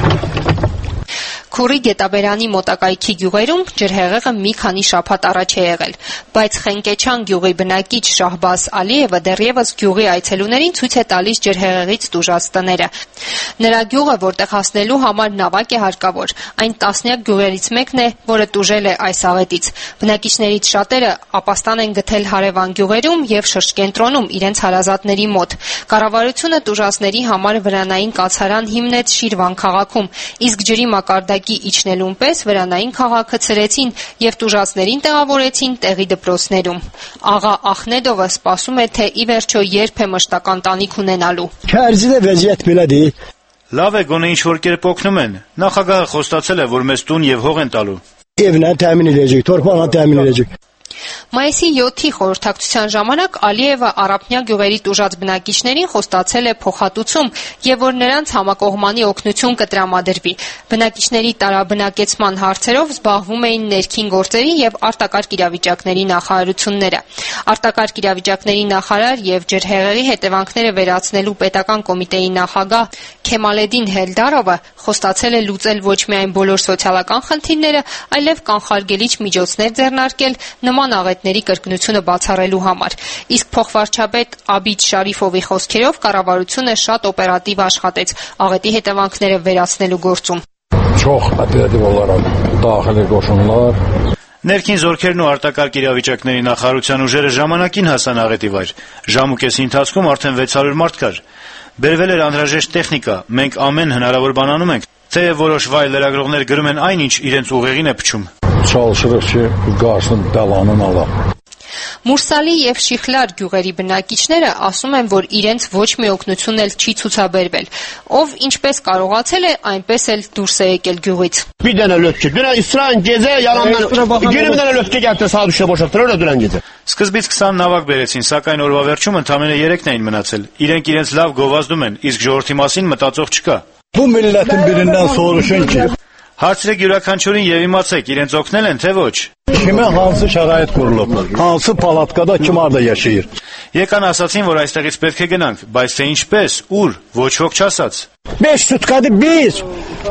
Քուրի Գետաբերանի մոտակայքի գյուղերում ջրհեղեղը մի քանի շաբաթ առաջ է եղել, բայց Խենկեչյան գյուղի բնակիչ Շահբազ Ալիևը դեռևս գյուղի այցելուներին ցույց է տալիս ջրհեղեղից տուժած տները։ Նրա գյուղը, որտեղ հասնելու համար նավակ է հարկավոր, այն տասնյակ գյուղերից մեկն է, որը տուժել է այս աղետից։ Բնակիչներից շատերը ապաստան են գտել հարևան գյուղերում եւ շրջկենտրոնում իրենց հարազատների մոտ։ Կառավարությունը տուժածների համար վրանային կացարան հիմնեց Շիրվան քաղաքում, իսկ ջրի մակարդակի ուղարկի իջնելուն պես վրանային քաղաքը ցրեցին եւ տուժածներին տեղավորեցին տեղի դպրոցներում։ Աղա Ախնեդովը սպասում է, թե ի վերջո երբ է մշտական տանիք ունենալու։ Քարզիդե վեզիետ բլադի։ Լավ է, գոնե ինչ-որ կերպ օգնում են։ Նախագահը խոստացել է, որ մեզ տուն եւ հող են տալու։ Evlə təmin edəcək, torpaqla təmin edəcək։ Մայիսի 7-ի խորհրդակցության ժամանակ Ալիևը Արաբնյա գյուղերի տուժած բնակիչներին խոստացել է փոխհատուցում եւ որ նրանց համակողմանի օգնություն կտրամադրվի։ Բնակիչների տարաբնակեցման հարցերով զբաղվում էին ներքին գործերի եւ արտակարգ իրավիճակների նախարարությունները։ Արտակարգ իրավիճակների նախարար եւ ջրհեղեղի հետևանքները վերացնելու պետական կոմիտեի նախագահ Քեմալեդին Հելդարովը խոստացել է լուծել ոչ միայն բոլոր սոցիալական խնդիրները, այլև կանխարգելիչ միջոցներ ձեռնարկել նման աղետների կրկնությունը բացառելու համար։ Իսկ փոխվարչապետ Աբիդ Շարիֆովի խոսքերով կառավարությունը շատ օպերատիվ աշխատեց աղետի հետևանքները վերացնելու գործում։ Çox operativ olaraq daxili qoşunlar Ներքին զորքերն ու արտակարգ իրավիճակների նախարարության ուժերը ժամանակին հասան աղետի վայր։ Ժամուկեսի ընթացքում արդեն 600 մարդ կար։ Բերվել էր անհրաժեշտ տեխնիկա, մենք ամեն հնարավոր բան անում ենք, թեև որոշ վայր լրագրողներ գրում են այն, ինչ իրենց ուղեղին է փչում։ Çalışırıq ki, qarşısını bəlanın alaq։ Մուրսալի եւ Շիխլար գյուղերի բնակիչները ասում են, որ իրենց ոչ մի օգնություն էլ չի ցուցաբերվել։ Ով ինչպես կարողացել է, այնպես էլ դուրս է եկել գյուղից։ Bir dənə löpçü. Dünən İsrail gecə yalandan 20 dənə löpçü gəldi sağ düşə boşaltdılar dünən gecə։ Սկզբից 20 նավակ բերեցին, սակայն օրվա վերջում ընդամենը 3-ն էին մնացել։ Իրենք իրենց լավ գովազդում են, իսկ ժողովրդի մասին մտածող չկա։ Bu milletin birindən soruşun ki, Հարցրեք յուրաքանչյուրին եւ իմացեք, իրենց օգնել են թե ոչ։ Kimə hansı şərait qurulub, hansı palatkada kim arda yaşayır։ Եկան ասացին, որ այստեղից պետք է գնանք, բայց թե ինչպես, ուր, ոչ ոք չասաց։ 5 sutkadır biz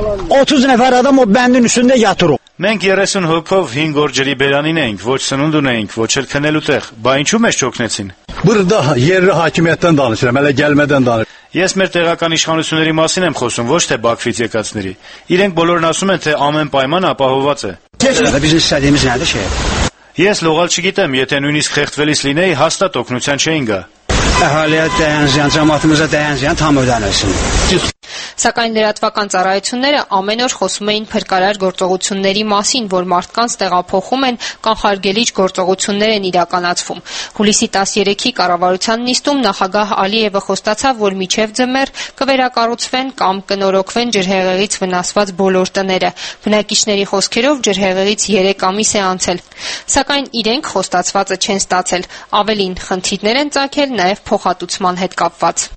30 nəfər adam o bəndin üstündə yatırıq։ Մենք 30 հոգով 5 օր ջրի բերանին էինք, ոչ սնունդ ունեինք, ոչ էլ քնելու տեղ։ Բա ինչու մեզ չօգնեցին։ Burada yerli hakimiyyətdən danışıram, hələ gəlmədən danışıram։ Ես մեր տեղական իշխանությունների մասին եմ խոսում, ոչ թե Բաքվից եկածների։ Իրենք բոլորն ասում են, թե ամեն պայման ապահովված է։ Bizim istədiyimiz nədir ki? Ես լողալ չգիտեմ, եթե նույնիսկ խեղդվելիս լինեի, հաստատ օգնության չէին գա։ Əhaliyə dəyən ziyan, cəmaatımıza dəyən ziyan tam ödənilsin։ Սակայն լրատվական ծառայությունները ամեն օր խոսում էին փրկարար գործողությունների մասին, որ մարդկանց տեղափոխում են, կանխարգելիչ գործողություններ են իրականացվում։ Հուլիսի 13-ի կառավարության նիստում նախագահ Ալիևը խոստացավ, որ մինչև ձմեռ կվերակառուցվեն կամ կնորոգվեն ջրհեղեղից վնասված բոլոր տները։ Բնակիչների խոսքերով ջրհեղեղից 3 ամիս է անցել։ Սակայն իրենք խոստացվածը չեն ստացել։ Ավելին, խնդիրներ են ծագել նաև փոխհատուցման հետ կապված։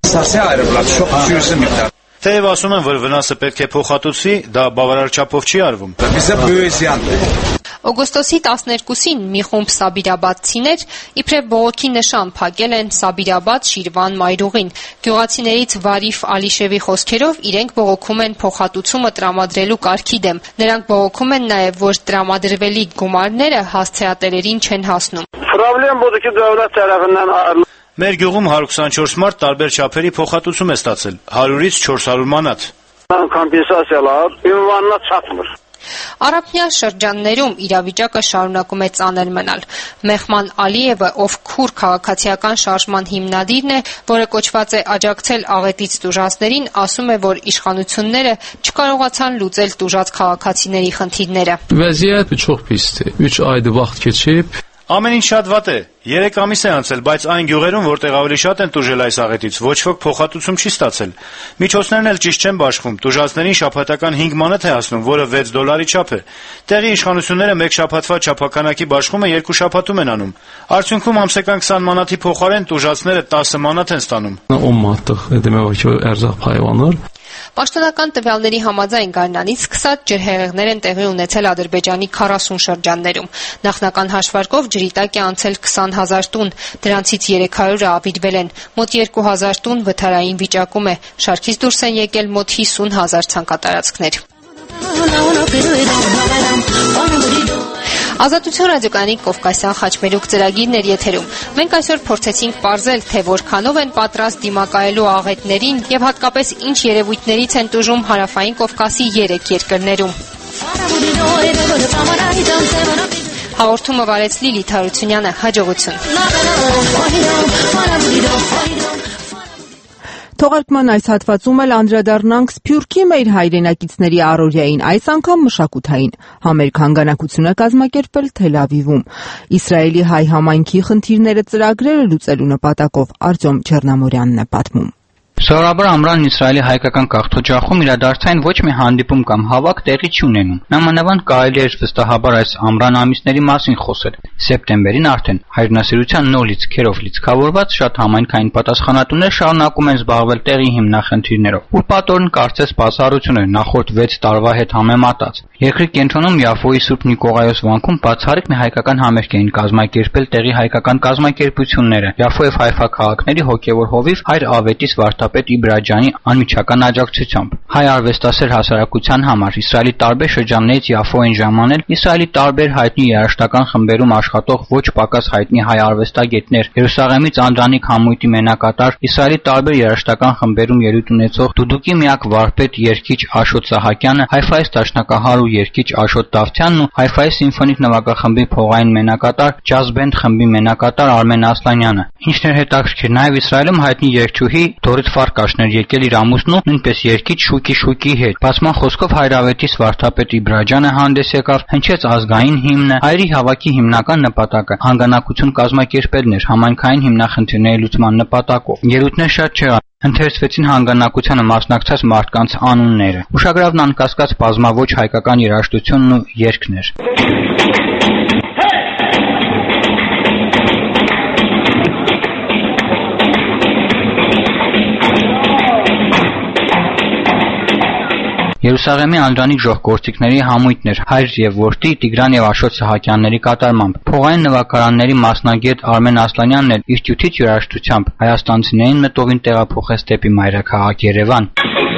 Թեև ասում են, որ վնասը պետք է փոխհատուցվի, դա բավարար չափով չի արվում։ Օգոստոսի 12-ին մի խումբ սաբիրաբադցիներ իբրև բողոքի նշան փակել են Սաբիրաբադ Շիրվան մայրուղին։ Գյուղացիներից Վարիֆ Ալիշևի խոսքերով իրենք բողոքում են փոխհատուցումը տրամադրելու կարգի դեմ։ Նրանք բողոքում են նաև, որ տրամադրվելիք գումարները հասցեատերերին չեն հասնում։ Problem budur ki devlet tarafından ayrılır. Մեր գյուղում 124 մարդ տարբեր չափերի փոխհատուցում է ստացել, 100-ից 400 մանատ։ Kompensasiyalar ünvanına çatmır։ Արաբնյա շրջաններում իրավիճակը շարունակում է ծանր մնալ։ Մեհման Ալիևը, ով քուր քաղաքացիական շարժման հիմնադիրն է, որը կոչված է աջակցել աղետից տուժածներին, ասում է, որ իշխանությունները չկարողացան լուծել տուժած քաղաքացիների խնդիրները։ Vəziyyət çox pisdir. 3 aydır vaxt keçib. Ամեն ինչ շատ վատ է։ 3 ամիս է անցել, բայց այն գյուղերում, որտեղ ավելի շատ են տուժել այս աղետից, ոչ ոք փոխհատուցում չի ստացել։ Միջոցներն էլ ճիշտ չեն բաշխվում։ Տուժածներին շաբաթական 5 մանեթ է հասնում, որը $6 չափ է։ Տեղի իշխանությունները մեկ շաբաթվա չափականակի բաշխումը 2 շաբաթում են անում։ Արդյունքում ամսական 20 մանաթի փոխարեն տուժածները 10 մանաթ են ստանում։ 10 մanatlıq demək olar ki, ərzaq paylanır։ Պաշտոնական տվյալների համաձայն գարնանից սկսած ջրհեղեղներ են տեղի ունեցել Ադրբեջանի 40 շրջաններում։ Նախնական հաշվարկով ջրի տակ է անցել 20,000 տուն, դրանցից 300-ը ավիրվել են, մոտ 2,000 տուն վթարային վիճակում է, շարքից դուրս են եկել մոտ 50,000 ցանկատարածքներ։ Ազատություն ռադիոկայանի Կովկասյան խաչմերուկ ծրագիրն էր եթերում։ Մենք այսօր փորձեցինք պարզել, թե որքանով են պատրաստ դիմակայելու աղետներին եւ հատկապես ինչ երևույթներից են տուժում հարավային Կովկասի 3 երկրներում։ Հաղորդումը վարեց Լիլիթ Հարությունյանը, հաջողություն։ Թողարկման այս հատվածում էլ անդրադառնանք Սփյուռքի մեր հայրենակիցների առօրյային, այս անգամ մշակութային։ Համերգ հանգանակություն է կազմակերպել Թել Ավիվում։ Իսրայելի հայ համայնքի խնդիրները ծրագրերը լուծելու նպատակով Արտյոմ Չեռնամորյանն է պատմում։ Սովորաբար ամռանն Իսրայելի հայկական գաղթօջախում իրադարձային ոչ մի հանդիպում կամ հավաք տեղի չունենում։ Նամանավանդ կարելի էր վստահաբար այս ամռան ամիսների մասին խոսել։ Սեպտեմբերին արդեն հայրենասիրության նոր լիցքերով լիցքավորված շատ համայնքային պատասխանատուներ շարունակում են զբաղվել տեղի հիմնախնդիրներով, ուր պատորն կարծես բացառություն էր նախորդ 6 տարվա հետ համեմատած։ Երկրի կենտրոնում Յաֆոյի Սուրբ Նիկողայոս վանքում բացառիկ մի հայկական համերգ էին կազմակերպել տեղի հայկական կազմակերպությունները Յաֆո եւ Հայֆա քաղաքների հոգևոր հովիվ հայր Ավետիս վարդապետ Իբրաջյանի անմիջական աջակցությամբ։ Հայ արվեստասեր հասարակության համար Իսրայելի տարբեր շրջաններից Յաֆո են ժամանել Իսրայելի տարբեր հայտնի երաժշտական խմբերում աշխատող ոչ պակաս հայտնի հայ արվեստագետներ, Երուսաղեմից Անդրանիկ Համույթի մենակատար, Իսրայելի տարբեր երաժշտական խմբերում ելույթ ունեցող Դուդուկի միակ վարպետ երգիչ Աշոտ Սահակյանը, Հայֆայից դաշնակահար ու երգիչ Աշոտ Դավթյանն ու Հայֆայի սիմֆոնիկ նվագախմբի փողային մենակատար Ջազ բենդ խմբի մենակատար Արմեն Ասլանյանը։ Ինչն էր հետաքրքիր, նաև Իսրայելում հայտնի երգչուհի Դորիթ Ֆարկաշն էր եկել իր ամուսնու, նույնպես երգիչ Շուկի հետ։ Բացման խոսքով Հայրավետիս վարդապետ Իբրաջյանը հանդես եկավ, հնչեց ազգային հիմնը, հայերի հավաքի հիմնական նպատակը հանգանակություն կազմակերպելն էր համայնքային հիմնախնդիրների լուծման նպատակով։ Ելույթներ շատ չեղան։ Ընթերցվեցին հանգանակությանը մասնակցած մարդկանց անունները։ Ուշագրավն անկասկած բազմաոճ հայկական երաժշտությունն ու երգն էր։ Երուսաղեմի Անդրանիկ ժողգործիքների համույթներ հայր եւ որդի Տիգրան եւ Աշոտ Սահակյանների կատարմամբ։ Փողային նվագարանների մասնագետ Արմեն Ասլանյանն էլ իր տյութիչ երաժշտությամբ հայաստանցիներին մտովին տեղափոխեց դեպի մայրաքաղաք Երևան։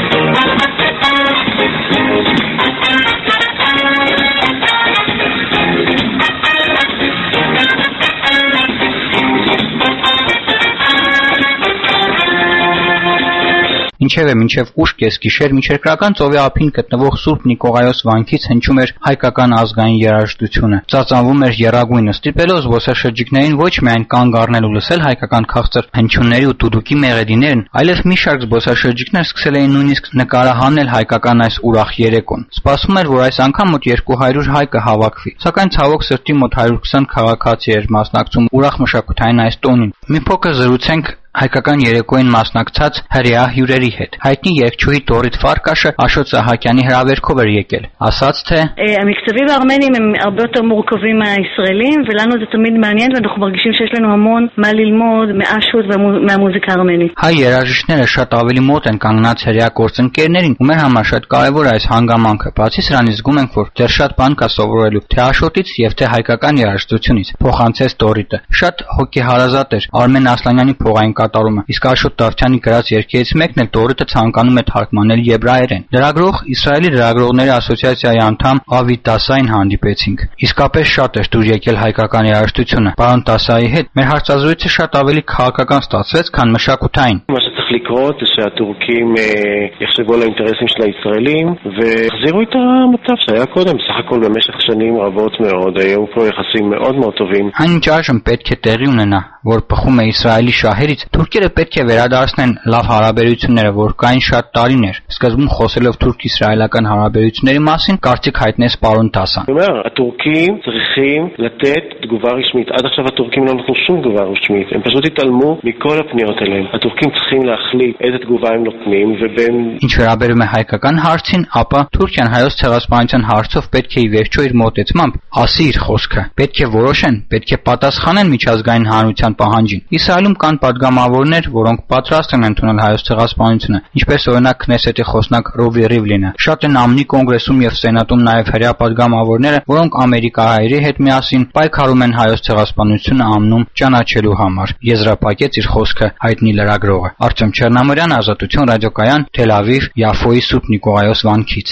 Ինչևէ, մինչև ուշ կեսգիշեր միջերկրական ծովի ափին գտնվող Սուրբ Նիկողայոս վանքից հնչում էր հայկական ազգային երաժշտությունը։ Ծածանվում էր եռագույնը, ստիպելով զբոսաշրջիկներին ոչ միայն կանգ առնել ու լսել հայկական քաղցր հնչյունների ու դուդուկի մեղեդիներն, այլև մի շարք զբոսաշրջիկներ սկսել էին նույնիսկ նկարահանել հայկական այս ուրախ երեկոն։ Սպասվում էր, որ այս անգամ մոտ 200 հայ կհավաքվի, սակայն ցավոք սրտի մոտ 120 քաղաքացի էր մասնակցում ուրախ մշակութային այս տոնին։ Մի փոքր զրուցենք հայկական երեկոյին մասնակցած հրեա հյուրերի հետ։ Հայտնի երգչուհի Դորիթ Ֆարկաշը Աշոտ Սահակյանի հրավերքով էր եկել։ Ասաց թե המקצבים הארמנים הם הרבה יותר מורכבים מהישראלים ולנו זה תמיד מעניין ואנחנו מרגישים שיש לנו המון מה ללמוד מאשוט ומהמוזיקה הארמנית։ Հայ երաժիշտները շատ ավելի մոտ են կանգնած հրեա գործընկերներին ու մեր համար շատ կարևոր է այս հանգամանքը։ Բացի սրանից զգում ենք, որ դեռ շատ բան կա սովորելու թե Աշոտից եւ թե հայկական երաժշտությունից։ Փոխանցեց Դորիթը։ Շատ հոգեհարազատ էր Արմեն Ասլանյանի փողային կատարումը, իսկ Աշոտ Դավթյանի գրած երգերից մեկն էլ Դորիթը ցանկանում է թարգմանել եբրայերեն։ Լրագրող Իսրայելի լրագրողների ասոցիացիայի անդամ Ավիտ Դասային հանդիպեցինք։ Իսկապես շատ էր դուր եկել հայկական երաժշտությունը։ Պարոն Դասայի հետ մեր հարցազրույցը շատ ավելի քաղաքական ստացվեց, քան մշակութային։ לקרות זה שהטורקים יחשבו על האינטרסים של הישראלים והחזירו את המצב שהיה קודם. בסך הכל במשך שנים רבות מאוד היו פה יחסים מאוד מאוד טובים. Ինչ այժմ պետք է տեղի ունենա, որ բխում է Իսրայելի շահերից, թուրքերը պետք է վերադարձնեն լավ հարաբերությունները, որ կային շատ տարիներ։ Սկզբում խոսելով թուրք-իսրայելական հարաբերությունների մասին, կարծիք հայտնեց պարոն Դասան։ הטורקים צריכים לתת תגובה רשמית. עד עכשיו הטורקים לא נתנו שום תגובה רשמית. הם פשוט התעלמו מכל הפניות אליהם. הטורקים צריכים להחליט איזה תגובה הם נותנים ובין Ինչ վերաբերում է հայկական հարցին, ապա Թուրքիան հայոց ցեղասպանության հարցով պետք է ի վերջո իր մոտեցմամբ ասի իր խոսքը։ Պետք է որոշեն, պետք է պատասխանեն միջազգային հանրության պահանջին։ Իսրայելում կան падգամավորներ, որոնք պատրաստ են ընդունել հայոց ցեղասպանությունը, ինչպես օրինակ Քնեսետի խոսնակ Ռովի Ռիվլինը։ Շատ են ԱՄՆ-ի կոնգրեսում եւ սենատում նաեւ հրեա падգամավորները, որոնք ամերիկահայերի հետ միասին պայքարում են հայոց ցեղասպանությունը ամնում ճանաչելու համար։ Եզրափակեց իր խոսքը հայտնի լրագրողը։ Արտյոմ Չեռնամորյան, Ազատություն ռադիոկայան, Թել Ավիվ, Յաֆոյի Սուրբ Նիկողայոս վանքից։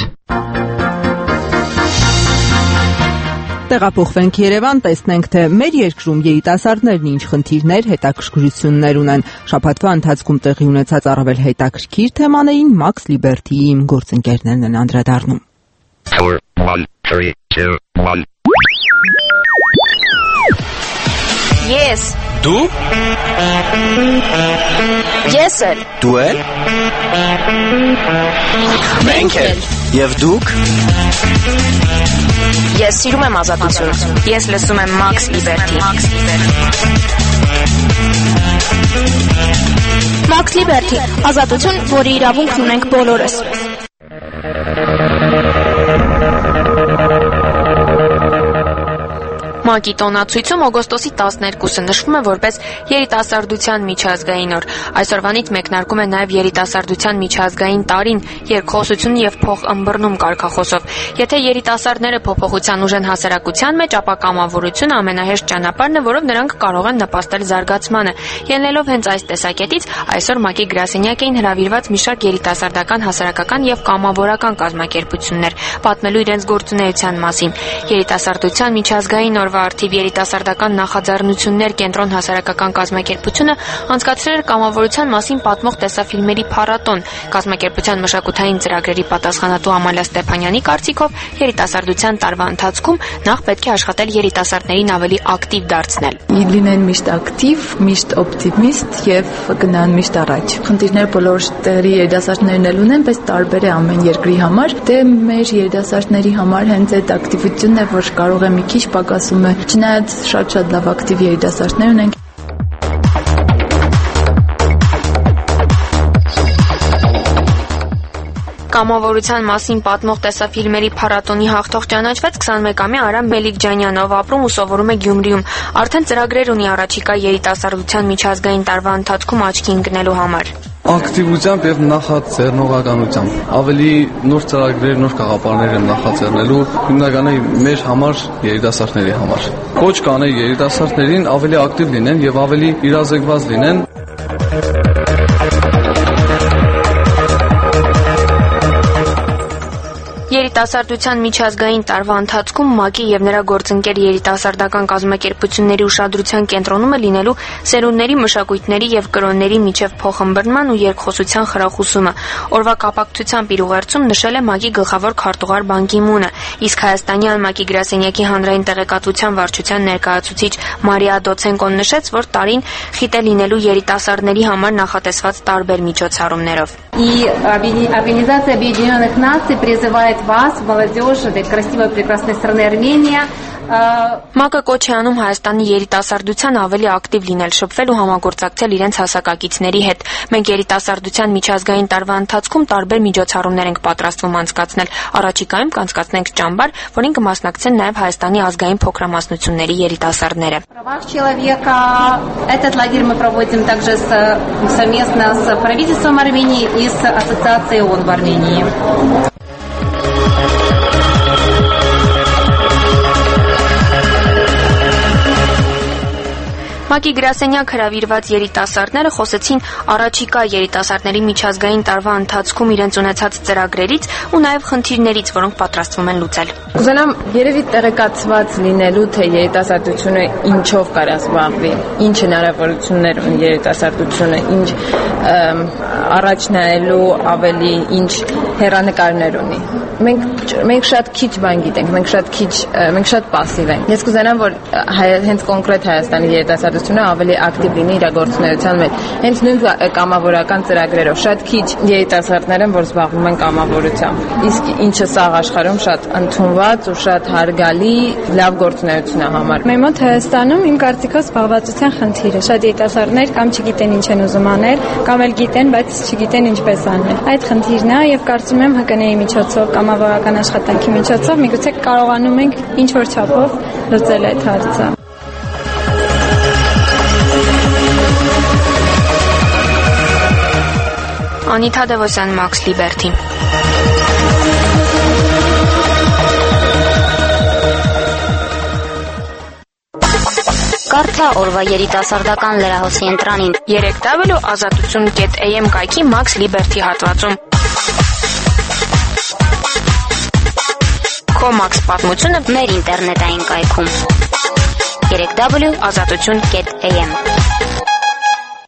Տեղափոխվենք Երևան, տեսնենք, թե մեր երկրում երիտասարդներն ինչ խնդիրներ, հետաքրքրություններ ունեն։ Շաբաթվա ընթացքում տեղի ունեցած առավել հետաքրքիր թեմաներին Max Liberty-ի իմ գործընկերներն են անդրադառնում։ 4, 1, 3, 2, 1 Ես Դու? Ես էլ։ Դու էլ։ Մենք էլ։ Եվ դուք? Ես սիրում եմ ազատություն։ Ես լսում եմ Max Liberty։ Max Liberty, ազատություն, որի իրավունքն ունենք բոլորս։ ՄԱԿ-ի տոնացույցում օգոստոսի 12-ը նշվում է որպես երիտասարդության միջազգային օր։ Այսօրվանից մեկնարկում է նաև երիտասարդության միջազգային տարին երկխոսություն եւ փոխըմբռնում կարգախոսով։ Եթե երիտասարդները փոփոխության ուժ են հասարակության մեջ, ապա կամավորությունը ամենահեշտ ճանապարհն է, որով նրանք կարող են նպաստել զարգացմանը։ Ելնելով հենց այս տեսակետից, այսօր ՄԱԿ-ի գրասենյակ էին հրավիրված մի շարք երիտասարդական, հասարակական եւ կամավորական կազմակերպություններ, պատմելու իրենց գործունեության մասին։ Երիտասարդության միջազգային օրվա արդիվ երիտասարդական նախաձեռնություններ կենտրոն հասարակական կազմակերպությունը անցկացրել էր կամավորության մասին պատմող տեսաֆիլմերի փառատոն։ Կազմակերպության մշակութային ծրագրերի պատասխանատու Ամալիա Ստեփանյանի կարծիքով երիտասարդության տարվա ընթացքում նախ պետք է աշխատել երիտասարդներին ավելի ակտիվ դարձնել։ Լինեն միշտ ակտիվ, միշտ օպտիմիստ եւ գնան միշտ առաջ։ Խնդիրներ բոլոր տեղերի երիտասարդներն էլ ունեն, բայց տարբեր է ամեն երկրի համար։ Դե մեր երիտասարդների համար հենց այդ ակտիվությունն է, որ կարող է մի քիչ պակասում է։ Չնայած շատ լավ ակտիվ երիտասարդներ ունենք։ Կամավորության մասին պատմող տեսաֆիլմերի փառատոնի հաղթող ճանաչվեց 21-ամյա Արամ Մելիքջանյանը, ով ապրում ու սովորում է Գյումրիում։ Արդեն ծրագրեր ունի առաջիկա երիտասարդության միջազգային տարվա ընթացքում աչքի ընկնելու համար։ Ակտիվությամբ եւ նախաձեռնողականությամբ ավելի նոր ծրագրեր, նոր գաղափարներ են նախաձեռնելու հիմնականում մեր համար երիտասարդների համար։ Կոչ կանեի երիտասարդներին ավելի ակտիվ լինեն եւ ավելի իրազեկված լինեն։ Երիտասարդության միջազգային տարվա ընթացքում ՄԱԿ-ի եւ նրա գործընկեր երիտասարդական կազմակերպությունների ուշադրության կենտրոնում է լինելու սերունդների, մշակույթների եւ կրոնների միջև փոխըմբռնման ու երկխոսության խրախուսումը։ Օրվա կապակցությամբ իր ուղերձում նշել է ՄԱԿ-ի գլխավոր քարտուղար Բան Կի Մունը, իսկ հայաստանյան ՄԱԿ-ի գրասենյակի հանրային տեղեկատվության վարչության ներկայացուցիչ Մարիա Դոցենկոն նշեց, որ տարին խիտ է լինելու երիտասարդների համար նախատեսված տարբեր միջոցառումներով։ И Организация Объединенных Наций призывает вас, молодежь этой красивой, прекрасной страны Армения, ՄԱԿ-ը կոչ է անում Հայաստանի երիտասարդության ավելի ակտիվ լինել, շփվել ու համագործակցել իրենց հասակակիցների հետ։ Մենք երիտասարդության միջազգային տարվա ընթացքում տարբեր միջոցառումներ ենք պատրաստվում անցկացնել։ Առաջիկայում կանցկացնենք ճամբար, որին կմասնակցեն նաև Հայաստանի ազգային փոքրամասնությունների երիտասարդները։ Этот лагерь мы проводим также совместно с правительством Армении и с Ассоциацией ООН в Армении. ՄԱԿ-ի գրասենյակ հրավիրված երիտասարդները խոսեցին առաջիկա երիտասարդների միջազգային տարվա ընթացքում իրենց ունեցած ծրագրերից ու նաև խնդիրներից, որոնք պատրաստվում են լուծել։ Կուզենամ երևի տեղեկացված լինելու, թե երիտասարդությունը ինչով կարա զբաղվի, ինչ հնարավորություններ ունի երիտասարդությունը, ինչ առաջ նայելու ավելի ինչ հեռանկարներ ունի։ Մենք շատ քիչ բան գիտենք, մենք շատ пассив ենք։ Ես կուզենամ, որ հենց կոնկրետ Հայաստանի երիտասարդությունը ավելի ակտիվ լինի իր գործունեության մեջ։ Հենց նույն կամավորական ծրագրերով շատ քիչ երիտասարդներ են, որ զբաղվում են կամավորությամբ։ Իսկ ինչը սաղ աշխարհում շատ ընդունված ու շատ հարգալի լավ գործունեություն է համար։ Մեր մոտ Հայաստանում իմ կարծիքով զբաղվածության խնդիրը։ Շատ երիտասարդներ կամ չգիտեն ինչ են ուզում անել, կամ էլ գիտեն, բայց չգիտեն ինչպես անել։ Այդ խնդիրն է եւ կարծում եմ ՀԿՆ-ի միջոցով կամավորական աշխատանքի միջոցով միգուցե կարողանում ենք ինչ որ չափով լուծել այդ հարցը։ Անիթա Դևոսյան, Max Liberty։ Կարդա օրվա երիտասարդական լրահոսի ընտրանին 3w.azatutun.am կայքի Max Liberty հատվածում։ Քո Max պատմությունը մեր ինտերնետային կայքում 3w.azatutun.am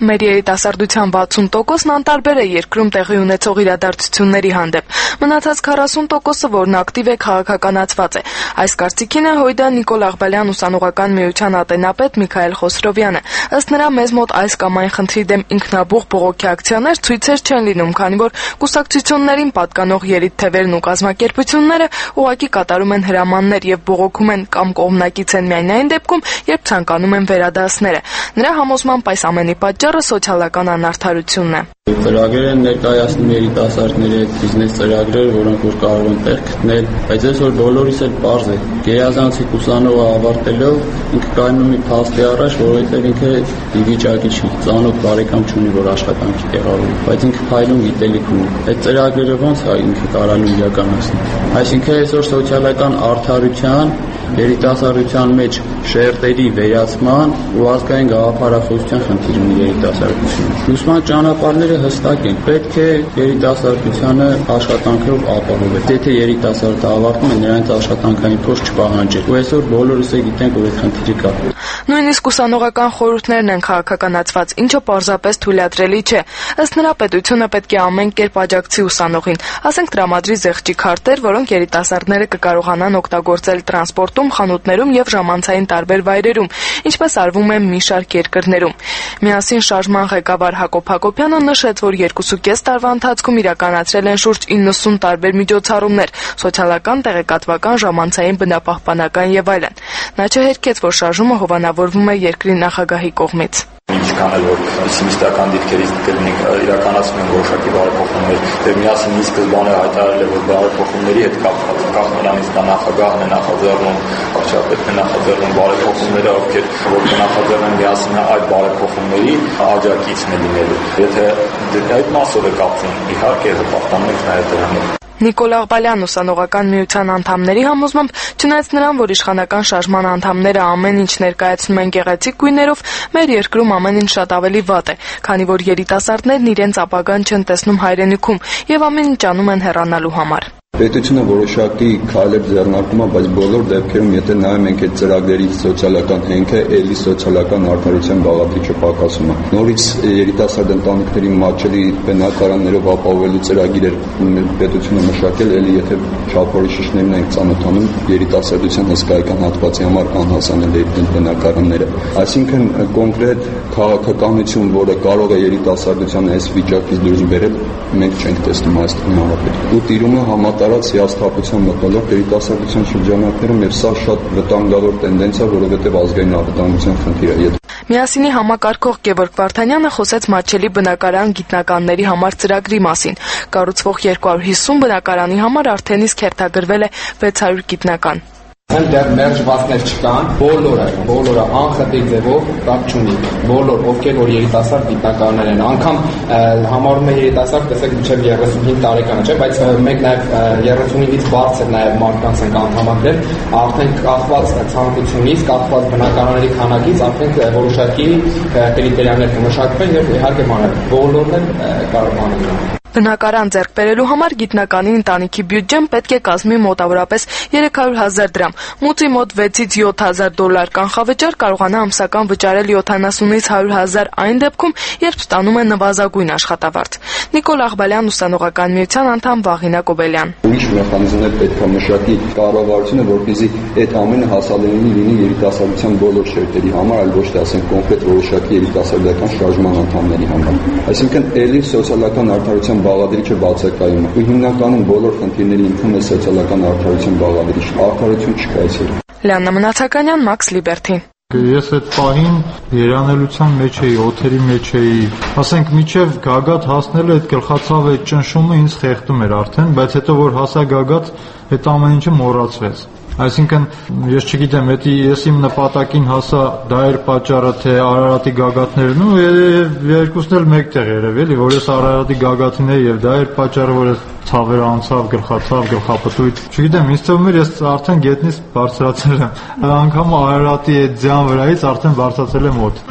Մեր երիտասարդության 60%-ն անտարբեր է երկրում տեղի ունեցող իրադարձությունների հանդեպ։ Մնացած 40%-ը, որն ակտիվ է, քաղաքականացված է։ Այս կարծիքին է հույդա Նիկոլ Աղբալյան ուսանողական միության ատենապետ Միքայել Խոսրովյանը։ Ըստ նրա, մեզ մոտ այս կամ այն խնդրի դեմ ինքնաբուխ բողոքի ակցիաներ, ցույցեր չեն լինում, քանի որ կուսակցություններին պատկանող երիտթևերն ու կազմակերպությունները ուղղակի կատարում են հրամաններ եւ բողոքում են կամ կողմնակից են միայն այն դեպքում, երբ ցանկանում են վերադասները։ Նրա համոզմամբ այս ամենի պատճառը սոցիալական անարդարությունն է։ Ծրագրեր են ներկայացնում երիտասարդների հետ, բիզնես ծրագրեր, որոնք որ կարող են տեղ գտնել, բայց այսօր բոլորիս էլ պարզ է։ Գերազանցիկ ուսանողը ավարտելով ինքը կայանում է փաստի առաջ, որովհետև ինքը ի վիճակի չի, ծանոթ բարեկամ չունի, որ աշխատանքի տեղավորի, բայց ինքը փայլուն գիտելիք ունի։ Այդ ծրագրերը ոնց է ինքը կարողանում իրականացնել։ Այսինքն այսօր սոցիալական արդարության, երիտասարդության մեջ շերտերի վերացման ու ազգային գաղափարախոսության խնդիր ունի երիտասարդությունը։ Ուսման ճանապարհները հստակ են։ Պետք է երիտասարդությանը աշխատանքով ապահովել։ Եթե երիտասարդը ավարտում է, նրանց աշխատանքային փորձ չպահանջել։ Ու այսօր բոլորս է գիտենք, որ այդ խնդիրը կա։ Նույնիսկ ուսանողական խորհուրդներն են քաղաքականացված, ինչը պարզապես թույլատրելի չէ։ Ըստ նրա, պետությունը պետք է ամեն կերպ աջակցի ուսանողին, ասենք տրամադրի զեղչի քարտեր, որոնք երիտասարդները կկարողանան օգտագործել տրանսպորտում, խանութներում եւ ժամանցային տարբեր վայրերում, ինչպես արվում է մի շարք երկրներում։ Միասին շարժման ղեկավար Հակոբ Հակոբյանը նշեց, որ 2.5 տարվա ընթացքում իրականացրել են շուրջ 90 տարբեր միջոցառումներ՝ սոցիալական, տեղեկատվական, ժամանցային, բնապահպանական եւ այլն։ Նա չհերքեց, որ շարժումը հովանավորվում է երկրի նախագահի կողմից։ Ինչքան էլ որ պեսիմիստական դիրքերից կլինենք իրականացնում են որոշակի բարեփոխումներ, եւ միասին ի սկզբանե հայտարարել է, որ բարեփոխումների հետ կապված նրանից դա նախագահն է նախաձեռնում, վարչապետն է նախաձեռնում բարեփոխումները, ովքեր որ կնախաձեռնեն միասին այդ բարեփոխումների աջակիցն է լինելու։ Եթե այդ մասով է կապվում, իհարկե հպարտանում ենք նաեւ դրանով։ Նիկոլ Աղբալյան ուսանողական միության անդամների համոզմամբ, չնայած նրան, որ իշխանական շարժման անդամները ամեն ինչ ներկայացնում են գեղեցիկ գույներով, մեր երկրում ամեն ինչ շատ ավելի վատ է, քանի որ երիտասարդներն իրենց ապագան չեն տեսնում հայրենիքում եւ ամեն ինչ անում են հեռանալու համար։ Պետությունը որոշակի քայլեր ձեռնարկում է, բայց բոլոր դեպքերում, եթե նայում ենք այդ ծրագրերի սոցիալական հենքը, ելի սոցիալական արդարության բաղադրիչը պակասում է։ Նորից երիտասարդ ընտանիքների մատչելի բնակարաններով ապահովելու ծրագիրեր պետությունը մշակել, ելի եթե շահփորոշիչներն են ծանոթանում երիտասարդության հսկայական հատվածի համար անհասանել է այդ բնակարանները։ Այսինքն կոնկրետ քաղաքականություն, որը կարող է երիտասարդության այս վիճակից դուրս բերել, մենք չենք տեսնում Հայաստանի Հանրապետությունում։ Ու տիրում է համատարած հիասթափության մթնոլորտ երիտասարդության շրջանակներում, եւ սա շատ վտանգավոր տենդենսիա, որովհետեւ ազգային անվտանգության խնդիր է։ Միասինի համակարգող Գևորգ Վարդանյանը խոսեց մատչելի բնակարան գիտնականների համար ծրագրի մասին։ Կառուցվող 250 բնակարանի համար արդեն իսկ հերթագրվել է 600 գիտնական։ Դեռ մերժվածներ չկան, բոլորը անխտիր ձևով կապ չունի։ Բոլոր, ովքեր որ երիտասարդ գիտնականներ են, անգամ համարում է երիտասարդ, տեսեք մինչև 35 տարեկանը, չէ՞, բայց մենք նաև 35-ից բարձր նաև մարդկանց ենք անդամակրել, արդեն կախված ցանկությունից, կախված բնակարանների քանակից, արդեն որոշակի կրիտերիաներ կմշակվեն եւ իհարկե բոլորն էլ կարողանում են։ Բնակարան ձեռք բերելու համար գիտնականի ընտանիքի բյուջեն պետք է կազմի մոտավորապես 300,000 դրամ, մուծի մոտ 6-ից 7,000 դոլար կանխավճար կարողանա ամսական վճարել 70-ից 100,000 այն դեպքում, երբ ստանում է նվազագույն աշխատավարձ։ Նիկոլ Աղբալյան ուսանողական միության անդամ Վաղինա Կոբելյան։ Ուրիշ մեխանիզմներ պետք է մշակի կառավարությունը, որպեսզի այդ ամենը հասանելի լինի երիտասարդության բոլոր շերտերի համար, այլ ոչ թե ասենք կոնկրետ որոշակի երիտասարդական շարժման անդամների համար։ Այսինքն ելի սոցիալական արդարության բաղադրիչը բացակայում է։ Ու հիմնականում բոլոր խնդիրների հիմքում է սոցիալական արդարության բաղադրիչը։ Արդարություն չկա այսօր։ Լիաննա Մնացականյան, Max Liberty։ Ես այդ պահին երանելության մեջ էի, օթերի մեջ էի, ասենք միջև գագաթ հասնելը այդ գլխացավը այդ ճնշումը ինձ խեղդում էր արդեն, բայց հետո որ հասա գագաթ, այդ ամեն ինչը մոռացվեց։ Այսինքն ես չգիտեմ, ես իմ նպատակին հասա, դա էր պատճառը, թե Արարատի գագաթներն ու երկուսն էլ մեկտեղ երև էլի, որ ես Արարատի գագաթին էի եւ դա էր պատճառը, որ ես ցավերը անցավ, գլխացավ, գլխապտույտ։ Չգիտեմ, ինձ թվում էր ես արդեն գետնից բարձրացել եմ։ Անգամ Արարատի այդ ձյան վրայից արդեն բարձրացել եմ օդ։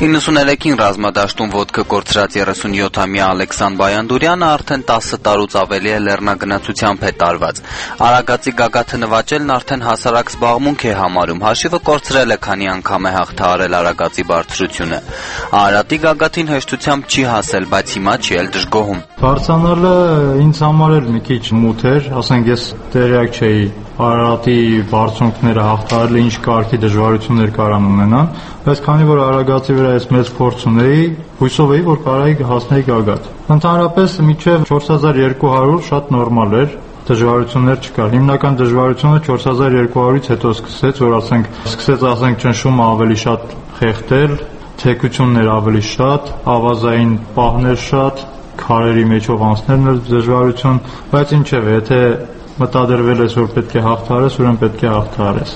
93-ին ռազմադաշտում ոտքը կորցրած 37-ամյա Ալեքսան Բայանդուրյանը արդեն 10 տարուց ավելի է լեռնագնացությամբ է տարված։ Արագածի գագաթը նվաճելն արդեն հասարակ զբաղմունք է համարում, հաշիվը կորցրել է, քանի անգամ է հաղթահարել Արագածի բարձրությունը։ Արարատի գագաթին հեշտությամբ չի հասել, բայց հիմա չի էլ դժգոհում։ Բարձրանալը ինձ համար էլ մի քիչ մութ էր, ասենք ես տեղյակ չէի Արարատի բարձունքները հաղթահարել ինչ կարգի դժվարություններ կարան ունենան, բայց քանի որ Արագածի վրա ես մեծ փորձ ունեի, հույսով էի, որ կարայի հասնեի գագաթ։ Ընդհանրապես մինչև 4200 շատ նորմալ էր, դժվարություններ չկար։ Հիմնական դժվարությունը 4200-ից հետո սկսեց, որ ասենք ճնշումը ավելի շատ խեղդել, թեքություններ ավելի շատ, ավազային պահներ շատ, քարերի մեջով անցնելն դժվարություն, բայց ինչևէ, եթե մտադրվել ես, որ պետք է հաղթահարես, ուրեմն պետք է հաղթահարես։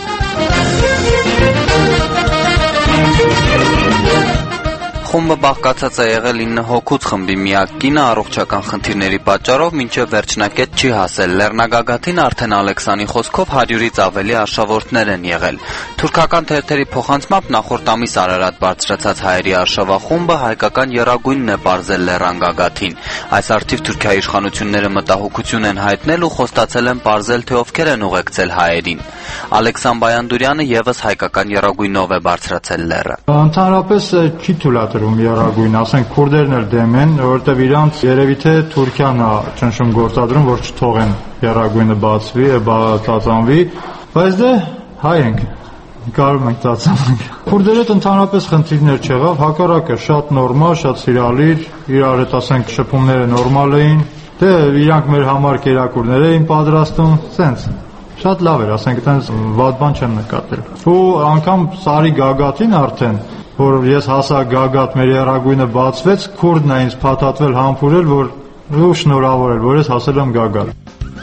Խումբը բաղկացած է եղել 9 հոգուց, խմբի միակ կինը առողջական խնդիրների պատճառով մինչև վերջնակետ չի հասել։ Լեռնագագաթին արդեն Ալեքսանի խոսքով 100-ից ավելի արշավորդներ են եղել։ Թուրքական թերթերի փոխանցմամբ նախորդ ամիս Արարատ բարձրացած հայերի արշավախումբը հայկական եռագույնն է պարզել լեռնագագաթին։ Այս արդիվ Թուրքիայի իշխանությունները մտահոգություն են հայտնել ու խոստացել են պարզել, թե ովքեր են ուղեկցել հայերին։ Ալեքսան Բայանդուրյանը եւս հայկական եռագույնով է բարձրացել լեռը։ Ընդհանրապես չի թույլատրվում եռագույն, ասենք քուրդերն էլ դեմ են, որովհետև իրանց երևի թե Թուրքիան է ճնշում գործադրում, որ չթողեն եռագույնը բացվի, ծածանվի, բայց դե հայ ենք, կարող ենք ծածանենք։ Քուրդերի հետ ընդհանրապես խնդիրներ չեղավ, հակառակը շատ նորմալ, շատ սիրալիր, իրար հետ ասենք շփումները նորմալ էին, դե իրանք մեր համար կերակուրներ էին պատրաստում, սենց շատ լավ էր, ասենք այդպես վատ բան չեմ նկատել։ Ու անգամ Սարի գագաթին արդեն, որ ես հասա գագաթ, մեր եռագույնը բացվեց, քուրդն է ինձ փաթաթվել, համբուրել, որ շնորհավորել, որ ես հասել եմ գագաթ։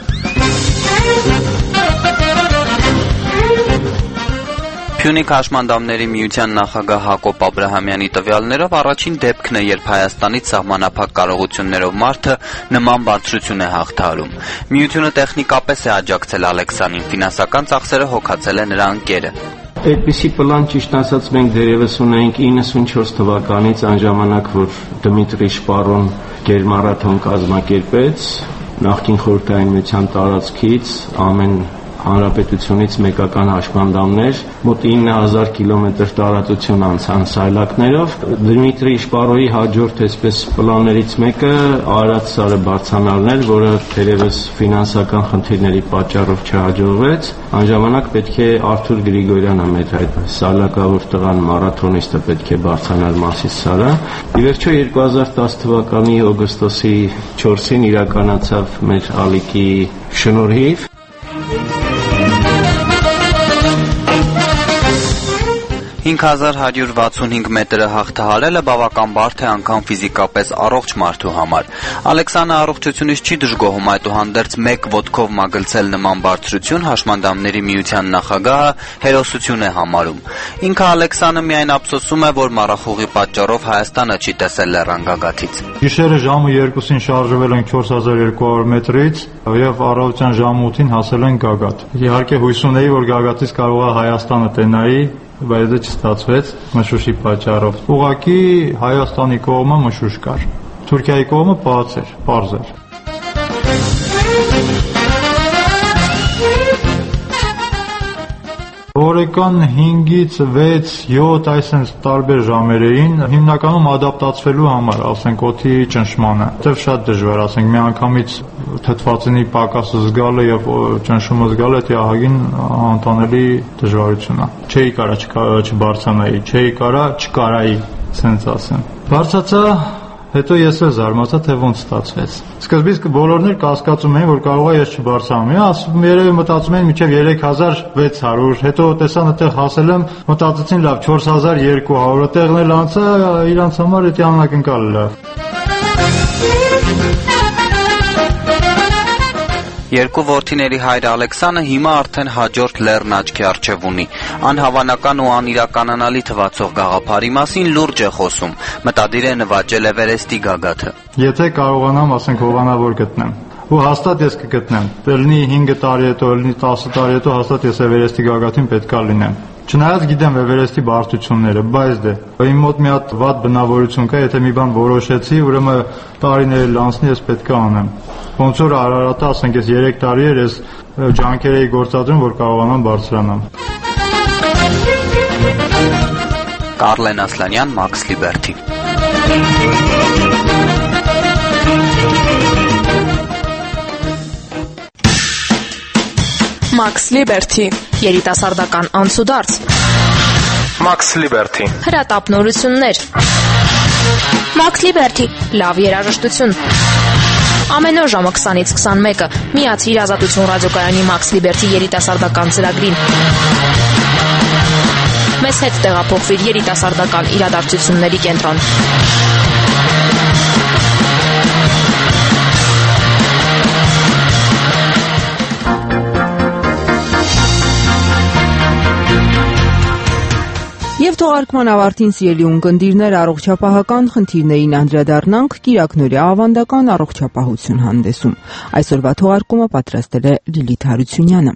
Փյունիկ հաշմանդամների միության նախագահ Հակոբ Աբրահամյանի տվյալներով առաջին դեպքն է, երբ Հայաստանից սահմանափակ կարողություններով մարդը նման բարձրություն է հաղթահարում։ Միությունը տեխնիկապես է աջակցել Ալեքսանին, ֆինանսական ծախսերը հոգացել է նրա ընկերը։ Այդպիսի պլան ճիշտ ասած մենք դերևս ունենք 94 թվականից այն ժամանակ, որ Դմիտրի Շպարոն գերմարաթոն կազմակերպեց, նախկին խորհրդային միության տարածքից ամեն հանրապետությունից մեկական հաշմանդամներ, մոտ 9000 կիլոմետր տարածություն անցան սայլակներով։ Դմիտրի Շպարոյի հաջորդ այսպես պլաններից մեկը Արարատ Սարը բարձրանալն էր, որը թերևս ֆինանսական խնդիրների պատճառով չհաջողվեց։ Այն ժամանակ պետք է Արթուր Գրիգորյանը, մեր այդ սայլակավոր տղան, մարաթոնիստը պետք է բարձրանար Մասիս Սարը։ Ի վերջո 2010 թվականի օգոստոսի 4-ին իրականացավ մեր ալիքի շնորհիվ։ 5165 մետրը հաղթահարելը բավական բարդ է անգամ ֆիզիկապես առողջ մարդու համար։ Ալեքսանը առողջությունից չի դժգոհում, այդուհանդերձ մեկ ոտքով մագլցել նման բարձրություն հաշմանդամների միության նախագահը հերոսություն է համարում։ Ինքը Ալեքսանը միայն ափսոսում է, որ մառախուղի պատճառով Հայաստանը չի տեսել լեռան գագաթից։ Գիշերը ժամը 2-ին շարժվել ենք 4200 մետրից եւ առավոտյան ժամը 8-ին հասել ենք գագաթ։ Իհարկե հույս ունեի, որ գագաթից կարող է Հայաստանը տենայի, բայց դա չստացվեց մշուշի պատճառով։ Ուղղակի Հայաստանի կողմը մշուշ կար։ Թուրքիայի կողմը բաց էր, պարզ էր։ Օրական 5-ից 6, 7 այսպես տարբեր ժամեր էին, հիմնականում ադապտացվելու համար, ասենք օդի ճնշմանը։ Դա շատ դժվար, ասենք մի անգամից թթվածինի պակասը զգալը եւ ճնշումը զգալը դա ահագին անտանելի դժվարություն է։ Չէի կարա չբարձրանայի, չէի կարա չկարայի, ասենց ասեմ։ Բարձացա, հետո ես էլ զարմացա, թե ոնց ստացվեց։ Սկզբից բոլորներ կասկածում էին, որ կարող է ես չբարձրանամ։ Ասում երևի մտածում էին մինչև 3600, հետո տեսան այդտեղ հասել եմ, մտածեցին լավ 4200, տեղն էլ անցա, իրանց համար դա անակնկալ է։ Երկու որդիների հայր Ալեքսանը հիմա արդեն հաջորդ լեռն աչքի առջև ունի։ Անհավանական ու անիրականանալի թվացող գաղափարի մասին լուրջ է խոսում։ Մտադիր է նվաճել Էվերեստի գագաթը։ Եթե կարողանամ, ասենք հովանավոր գտնեմ, ու հաստատ ես կգտնեմ։ Լինի 5 տարի հետո, լինի 10 տարի հետո հաստատ ես Էվերեստի գագաթին պետքա լինեմ։ Չնայած գիտեմ Էվերեստի բարդությունները, բայց դե իմ մոտ մի հատ վատ բնավորություն կա, եթե մի բան որոշեցի, ուրեմն տարիներ լանցնի ես պետքա անեմ։ Ոնց որ Արարատը, ասենք ես 3 տարի էր ես ջանքեր էի գործադրում, որ կարողանամ բարձրանամ։ Կարլեն Ասլանյան, Մաքս Լիբերթի։ Մաքս Լիբերթի, երիտասարդական անցուդարձ։ Մաքս Լիբերթի, Հրատապ նորություններ։ Մաքս Լիբերթի, Լավ երաժշտություն։ Ամեն օր ժամը 20-ից 21-ը միացիր Ազատություն ռադիոկայանի Մաքս Լիբերթի երիտասարդական ծրագրին։ Մեզ հետ տեղափոխվիր երիտասարդական իրադարձությունների կենտրոն։ Եվ թողարկման ավարտին սիրելի ունկնդիրներ առողջապահական խնդիրներին անդրադառնանք Կիրակնորյա ավանդական առողջապահություն հանդեսում։ Այսօրվա թողարկումը պատրաստել է Լիլիթ Հարությունյանը։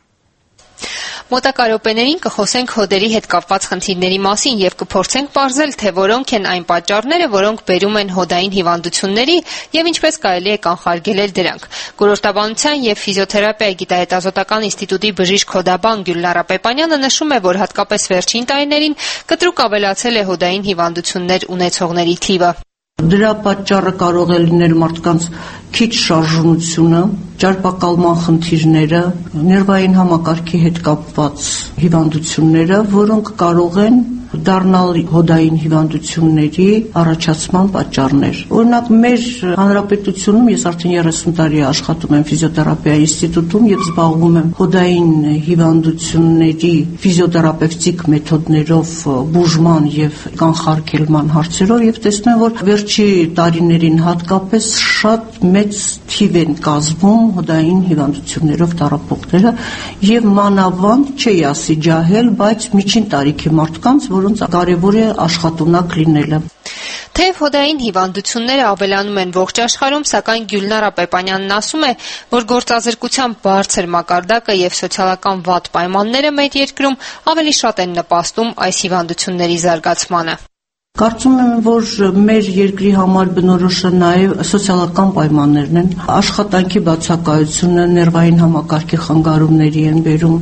Մոտակա րոպեներին կխոսենք հոդերի հետ կապված խնդիրների մասին եւ կփորձենք պարզել, թե որոնք են այն պատճառները, որոնք բերում են հոդային հիվանդությունների եւ ինչպես կարելի է կանխարգելել դրանք։ Կուրորտաբանության եւ ֆիզիոթերապիայի գիտահետազոտական ինստիտուտի բժիշկ հոդաբան Գյուլնարա Պեպանյանը նշում է, որ հատկապես վերջին տարիներին կտրուկ ավելացել է հոդային հիվանդություններ ունեցողների թիվը։ Դրա պատճառը կարող է լինել մարդկանց քիչ շարժունությունը, ճարպակալման խնդիրները, ներվային համակարգի հետ կապված հիվանդությունները, որոնք կարող են դառնալ հոդային հիվանդությունների առաջացման պատճառներ։ Օրինակ, մեր հանրապետությունում ես արդեն 30 տարի աշխատում եմ ֆիզիոթերապիայի ինստիտուտում եւ զբաղվում եմ հոդային հիվանդությունների ֆիզիոթերապևտիկ մեթոդներով բուժման եւ կանխարգելման հարցերով եւ տեսնում եմ, որ վերջի տարիներին հատկապես շատ մեծ թիվ են կազմում հոդային հիվանդություններով տառապողները եւ մանավանդ չի ասի ջահել, բայց միջին տարիքի մարդկանց, որոնց կարևոր է աշխատունակ լինելը։ Թեև հոդային հիվանդությունները ավելանում են ողջ աշխարհում, սակայն Գյուլնարա Պեպանյանն ասում է, որ գործազրկության բարձր մակարդակը եւ սոցիալական վատ պայմանները մեր երկրում ավելի շատ են նպաստում այս հիվանդությունների զարգացմանը։ Կարծում եմ, որ մեր երկրի համար բնորոշը նաև սոցիալական պայմաններն են, աշխատանքի բացակայությունը, ներվային համակարգի խանգարումների են բերում,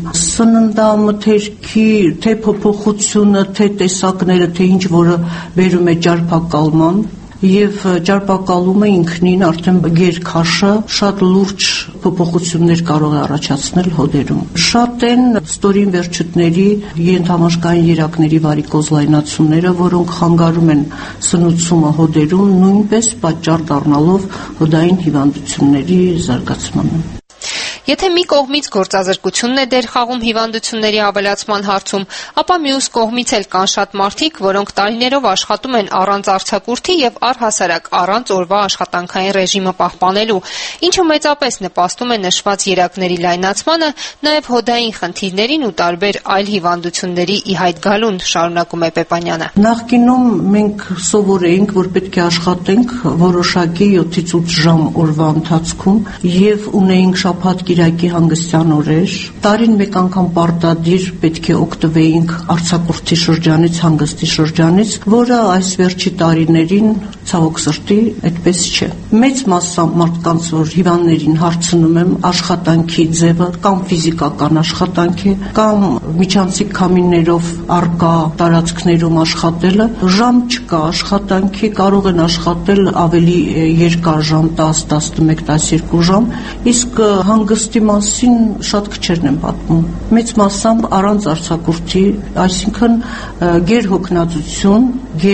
սննդամթերքի թե փոփոխությունը, թե տեսակները, թե ինչ որը բերում է ճարպակալման, եւ ճարպակալումը ինքնին արդեն գերքաշը շատ լուրջ փոփոխություններ կարող է առաջացնել հոդերում։ Շատ են ստորին վերջույթների ենթամաշկային երակների վարիկոզ լայնացումները, որոնք խանգարում են սնուցումը հոդերում, նույնպես պատճառ դառնալով հոդային հիվանդությունների զարգացմանը։ Եթե մի կողմից գործազրկությունն է դեր խաղում հիվանդությունների ավելացման հարցում, ապա մյուս կողմից էլ կան շատ մարդիկ, որոնք տարիներով աշխատում են առանց արձակուրդի եւ առհասարակ առանց օրվա աշխատանքային ռեժիմը պահպանելու, ինչը մեծապես նպաստում է նշված երակների լայնացմանը, նաեւ հոդային խնդիրներին ու տարբեր այլ հիվանդությունների ի հայտ գալուն, շարունակում է Պեպանյանը։ Նախկինում մենք սովոր էինք, որ պետք է աշխատենք որոշակի 7-ից 8 ժամ օրվա ընթացքում եւ ունեինք շաբաթ Կիրակի հանգստյան օրեր, տարին մեկ անգամ պարտադիր պետք է օգտվեինք արձակուրդի շրջանից, հանգստի շրջանից, որը այս վերջի տարիներին ցավոք սրտի այդպես չէ։ Մեծ մասը մարդկանց, որ հիվանդներին հարցնում եմ, աշխատանքի ձևը կամ ֆիզիկական աշխատանք է, կամ միջանցիկ քամիներով արկա տարածքներում աշխատելը, ժամ չկա աշխատանքի, կարող են աշխատել ավելի երկար ժամ, 10, 11, 12 ժամ, իսկ հանգստի մասին շատ քչերն են պատմում։ Մեծ մասամբ առանց արձակուրդի, այսինքն գերհոգնածություն,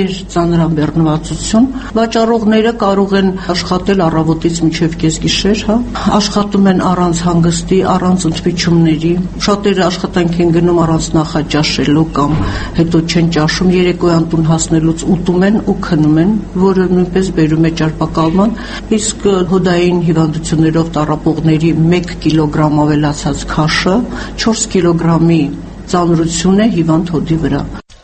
գերծանրաբեռնվածություն, վաճառողները կարող են աշխատել առավոտից մինչև կեսգիշեր, աշխատում են առանց հանգստի, առանց ընդմիջումների, շատերը աշխատանք են գնում առանց նախաճաշելու կամ հետո չեն ճաշում, երեկոյան տուն հասնելուց ուտում են ու քնում են, որը նույնպես բերում է ճարպակալման, իսկ հոդային հիվանդություններով տառապողների 1 կիլոգրամ ավելացած քաշը 4 կիլոգրամի ծանրություն է հիվանդ հոդի վրա։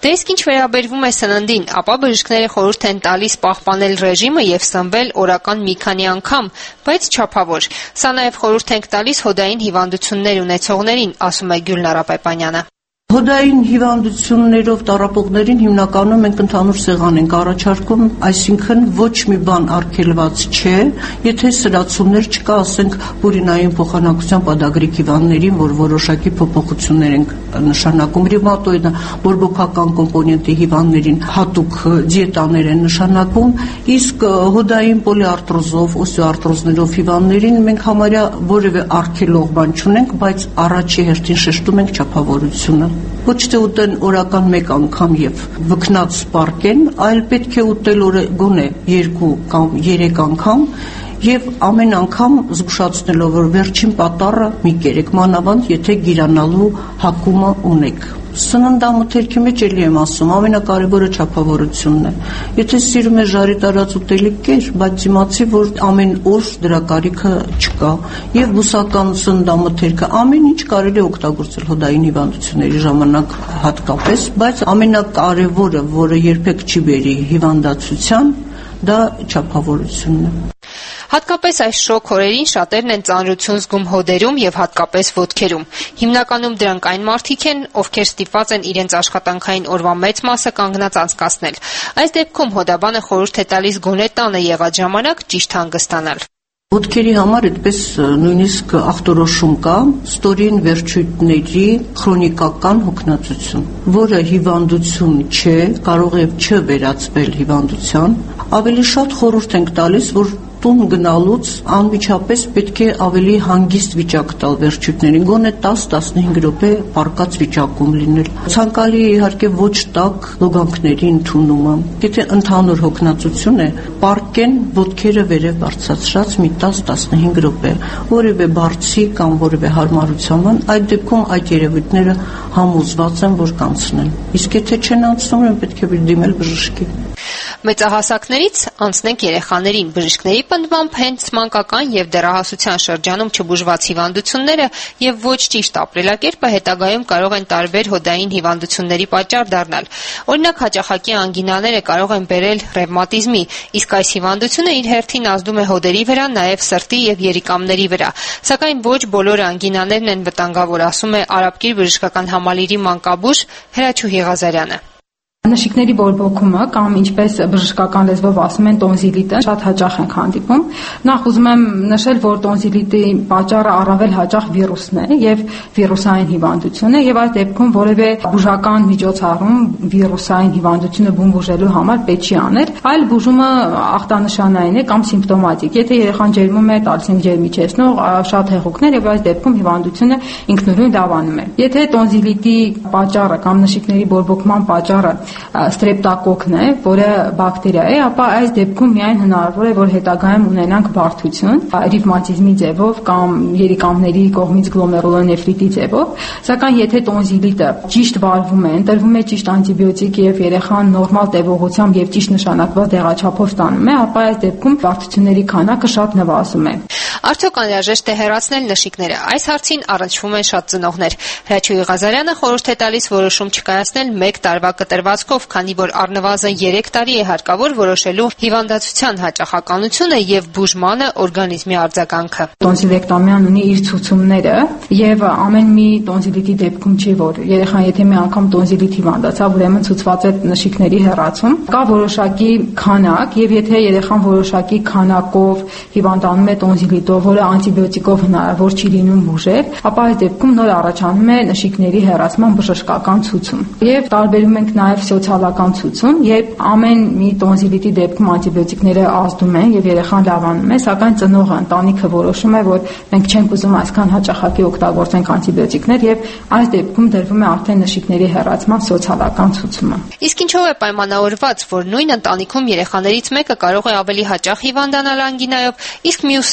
Դե իսկ ինչ վերաբերվում է սննդին, ապա բժիշկները խորհուրդ են տալիս պահպանել ռեժիմը եւ սնվել օրական մի քանի անգամ, բայց չափավոր։ Սա նաեւ խորհուրդ ենք տալիս հոդային հիվանդություններ ունեցողներին, ասում է Գյուլնարա Պեպանյանը։ Հոդային հիվանդություններով տառապողներին հիմնականում մենք ընդհանուր սեղան ենք առաջարկում, այսինքն ոչ մի բան արգելված չէ, եթե սրացումներ չկա, ասենք պուրինային փոխանակության պադագրիկ հիվանդներին, որ որոշակի փոփոխություններ ենք նշանակում, ռևմատոիդ բորբոքական կոմպոնենտի հիվանդներին հատուկ դիետաներ են նշանակում, իսկ հոդային պոլիարտրոզով, օստեոարտրոզներով հիվանդներին մենք համարյա որևէ արգելող բան չունենք, բայց առաջի հերթին շեշտում ենք չափավորությունը։ Ոչ թե ուտեն օրական մեկ անգամ եւ վքնած պարկեն, այլ պետք է ուտել գոնե 2 կամ 3 անգամ եւ ամեն անգամ զգուշացնելով, որ վերջին պատառը մի կերեք, մանավանդ եթե գիրանալու հակումը ունեք։ Սննդամթերքի մեջ էլի եմ ասում, ամենակարևորը չափավորությունն է։ Եթե սիրում է ժարի տարած ուտելիք կեր, բայց դիմացի, որ ամեն օր դրա կարիքը չկա, եւ բուսական սննդամթերքը ամեն ինչ կարելի է օգտագործել հոդային հիվանդությունների ժամանակ հատկապես, բայց ամենակարևորը, որը երբեք չի բերի հիվանդացության, դա չափավորությունն է։ Հատկապես այս շոկ օրերին շատերն են ծանրություն զգում հոդերում եւ հատկապես ոտքերում։ Հիմնականում դրանք այն մարդիկ են, ովքեր ստիպված են իրենց աշխատանքային օրվա մեծ մասը կանգնած անցկացնել։ Այս դեպքում հոդաբանը խորհուրդ է տալիս գոնե տանը եղած ժամանակ ճիշտ հանգստանալ։ Ոտքերի համար այդպես նույնիսկ ախտորոշում կա ստորին վերջույթների քրոնիկական հոգնածություն, որը հիվանդություն չէ, կարող է չվերածվել հիվանդության։ Ավելի շատ խորհուրդ ենք տալիս, որ տուն գնալուց անմիջապես պետք է ավելի հանգիստ վիճակ տալ վերջույթներին, գոնե 10-15 րոպե պարկած վիճակում լինել։ Ցանկալի է իհարկե ոչ տաք լոգանքների ընդունումը։ Եթե ընդհանուր հոգնածություն է, պարկեն ոտքերը վերև բարձրացրած մի 10-15 րոպե, որևէ բարձի կամ որևէ հարմարության, այդ դեպքում այդ երևույթները համոզված են, որ կանցնեն։ Իսկ եթե չեն անցնում, պետք է դիմել բժշկի։ Մեծահասակներից անցնենք երեխաներին։ Բժիշկների պնդմամբ հենց մանկական եւ դեռահասության շրջանում չբուժված հիվանդությունները եւ ոչ ճիշտ ապրելակերպը հետագայում կարող են տարբեր հոդային հիվանդությունների պատճառ դառնալ։ Օրինակ հաճախակի անգինաները կարող են բերել ռևմատիզմի, իսկ այս հիվանդությունը իր հերթին ազդում է հոդերի վրա, նաեւ սրտի եւ երիկամների վրա։ Սակայն ոչ բոլոր անգինաներն են վտանգավոր, ասում է Արաբկիր բժշկական համալիրի մանկաբույժ Հրաչուհի Ղազարյանը։ Նշիկների բորբոքումը կամ ինչպես բժշկական լեզվով ասում են տոնզիլիտը շատ հաճախ ենք հանդիպում։ Նախ ուզում եմ նշել, որ տոնզիլիտի պատճառը առավել հաճախ վիրուսն է եւ վիրուսային հիվանդություն է եւ այս դեպքում որևէ բուժական միջոցառում վիրուսային հիվանդությունը բուժելու համար պետք չի անել, այլ բուժումը ախտանշանային է կամ սիմպտոմատիկ։ Եթե երեխան ջերմում է, տալիս ենք ջերմիջեցնող, շատ հեղուկներ եւ այս դեպքում հիվանդությունը ինքնուրույն լավանում է։ Եթե տոնզիլիտի պատճառը կամ նշիկների բորբոքման պատճառը ստրեպտոկոկն է, որը բակտերիա է, ապա այս դեպքում միայն հնարավոր է, որ հետագայում ունենանք բարդություն, ռևմատիզմի ձևով կամ երիկամների կողմից գլոմերուլոնեֆրիտի ձևով, սակայն եթե տոնզիլիտը ճիշտ վարվում է, ընտրվում է ճիշտ անտիբիոտիկ եւ երեխան նորմալ տևողությամբ եւ ճիշտ նշանակված դեղաչափով ստանում է, ապա այս դեպքում բարդությունների քանակը շատ նվազում է։ Արդյոք անհրաժեշտ է հեռացնել նշիկները։ Այս հարցին առնչվում են շատ ծնողներ։ Հրաչուհի Ղազարյանը խորհուրդ է տալիս որոշում չկայացնել 1 տարվա կտրվածքով, քանի որ առնվազն 3 տարի է հարկավոր որոշելու հիվանդացության հաճախականությունը եւ բուժմանը օրգանիզմի արձագանքը։ Տոնզիլեկտոմիան ունի իր ցուցումները եւ ամեն մի տոնզիլիտի դեպքում չի, որ երեխան եթե մի անգամ տոնզիլիտ հիվանդացավ, ուրեմն ցուցված է նշիկների հեռացում։ Կա որոշակի քանակ եւ եթե երեխան որոշակի քանակով հիվանդանում է տոնզիլիտով, որը անտիբիոտիկով հնարավոր չի լինում բուժել, ապա այս դեպքում նոր առաջանում է նշիկների հեռացման բժշկական ցուցում։ Եվ տարբերում ենք նաև սոցիալական ցուցում, երբ ամեն մի տոնզիլիտի դեպքում անտիբիոտիկները ազդում են եւ երեխան լավանում է, սակայն ծնողը ընտանիքը որոշում է, որ մենք չենք ուզում այսքան հաճախակի օգտագործենք անտիբիոտիկներ եւ այս դեպքում դրվում է արդեն նշիկների հեռացման սոցիալական ցուցումը։ Իսկ ինչով է պայմանավորված, որ նույն ընտանիքում երեխաներից մեկը կարող է ավելի հաճախ հիվանդանալ անգինայով, իսկ մյուսը գրեթե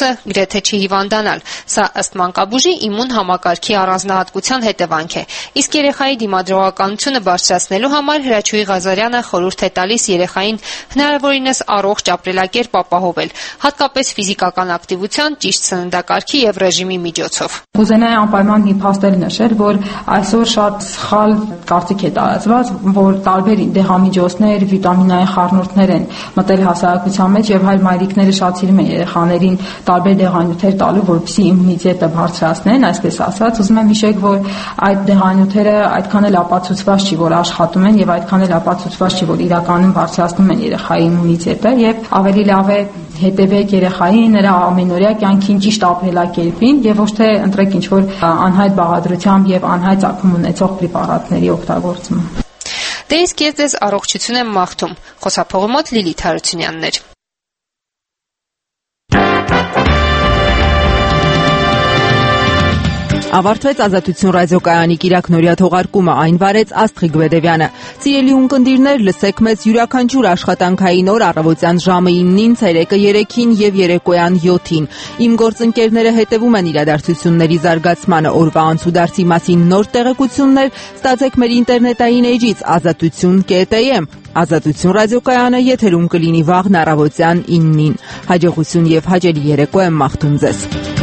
թե չհիվանդանալ։ Սա ըստ մանկաբույժի իմուն համակարգի առանձնահատկության հետևանք է։ Իսկ երեխայի դիմադրողականությունը բարձրացնելու համար Հրաչուհի Ղազարյանը խորհուրդ է տալիս երեխային հնարավորինս առողջ ապրելակերպ ապահովել, հատկապես ֆիզիկական ակտիվության, ճիշտ սննդակարգի եւ ռեժիմի միջոցով։ Կուզենայի անպայման մի փաստել նշել, որ այսօր շատ սխալ կարծիք է տարածված, որ տարբեր դեղամիջոցներ, վիտամինային խառնուրդներ են մտել հասարակության մեջ եւ հայ մայրիկները շատ սիրում են երեխաներին տարբեր դեղանյութեր տալու, որպեսզի իմունիտետը բարձրացնեն, այսպես ասած, ուզում եմ հիշեք, որ այդ դեղանյութերը այդքան էլ ապացուցված չի, որ աշխատում են եւ այդքան էլ ապացուցված չի, որ իրականում բարձրացնում են երեխայի իմունիտետը եւ ավելի լավ է հետևեք երեխային, նրա ամենօրյա կյանքին, ճիշտ ապրելակերպին եւ ոչ թե ընտրեք ինչ-որ անհայտ բաղադրությամբ եւ անհայտ ծագում ունեցող պրեպարատների օգտագործումը։ Դե իսկ ես ձեզ առողջություն եմ մաղթում։ Խոսափողի մոտ Լիլիթ Հարությունյանն էր։ Ավարտվեց Ազատություն ռադիոկայանի կիրակնօրյա թողարկումը, այն վարեց Աստղիկ Բեդևյանը։ Սիրելի ունկնդիրներ, լսեք մեզ յուրաքանչյուր աշխատանքային օր առավոտյան ժամը 9-ին, ցերեկը 3-ին եւ երեկոյան 7-ին։ Իմ գործընկերները հետևում են իրադարձությունների զարգացմանը, օրվա անցուդարձի մասին նոր տեղեկություններ ստացեք մեր ինտերնետային էջից azatutun.am։ Ազատություն ռադիոկայանը եթերում կլինի վաղն առավոտյան 9-ին։ Հաջողություն եւ հաճելի երեկո եմ մաղթում ձեզ։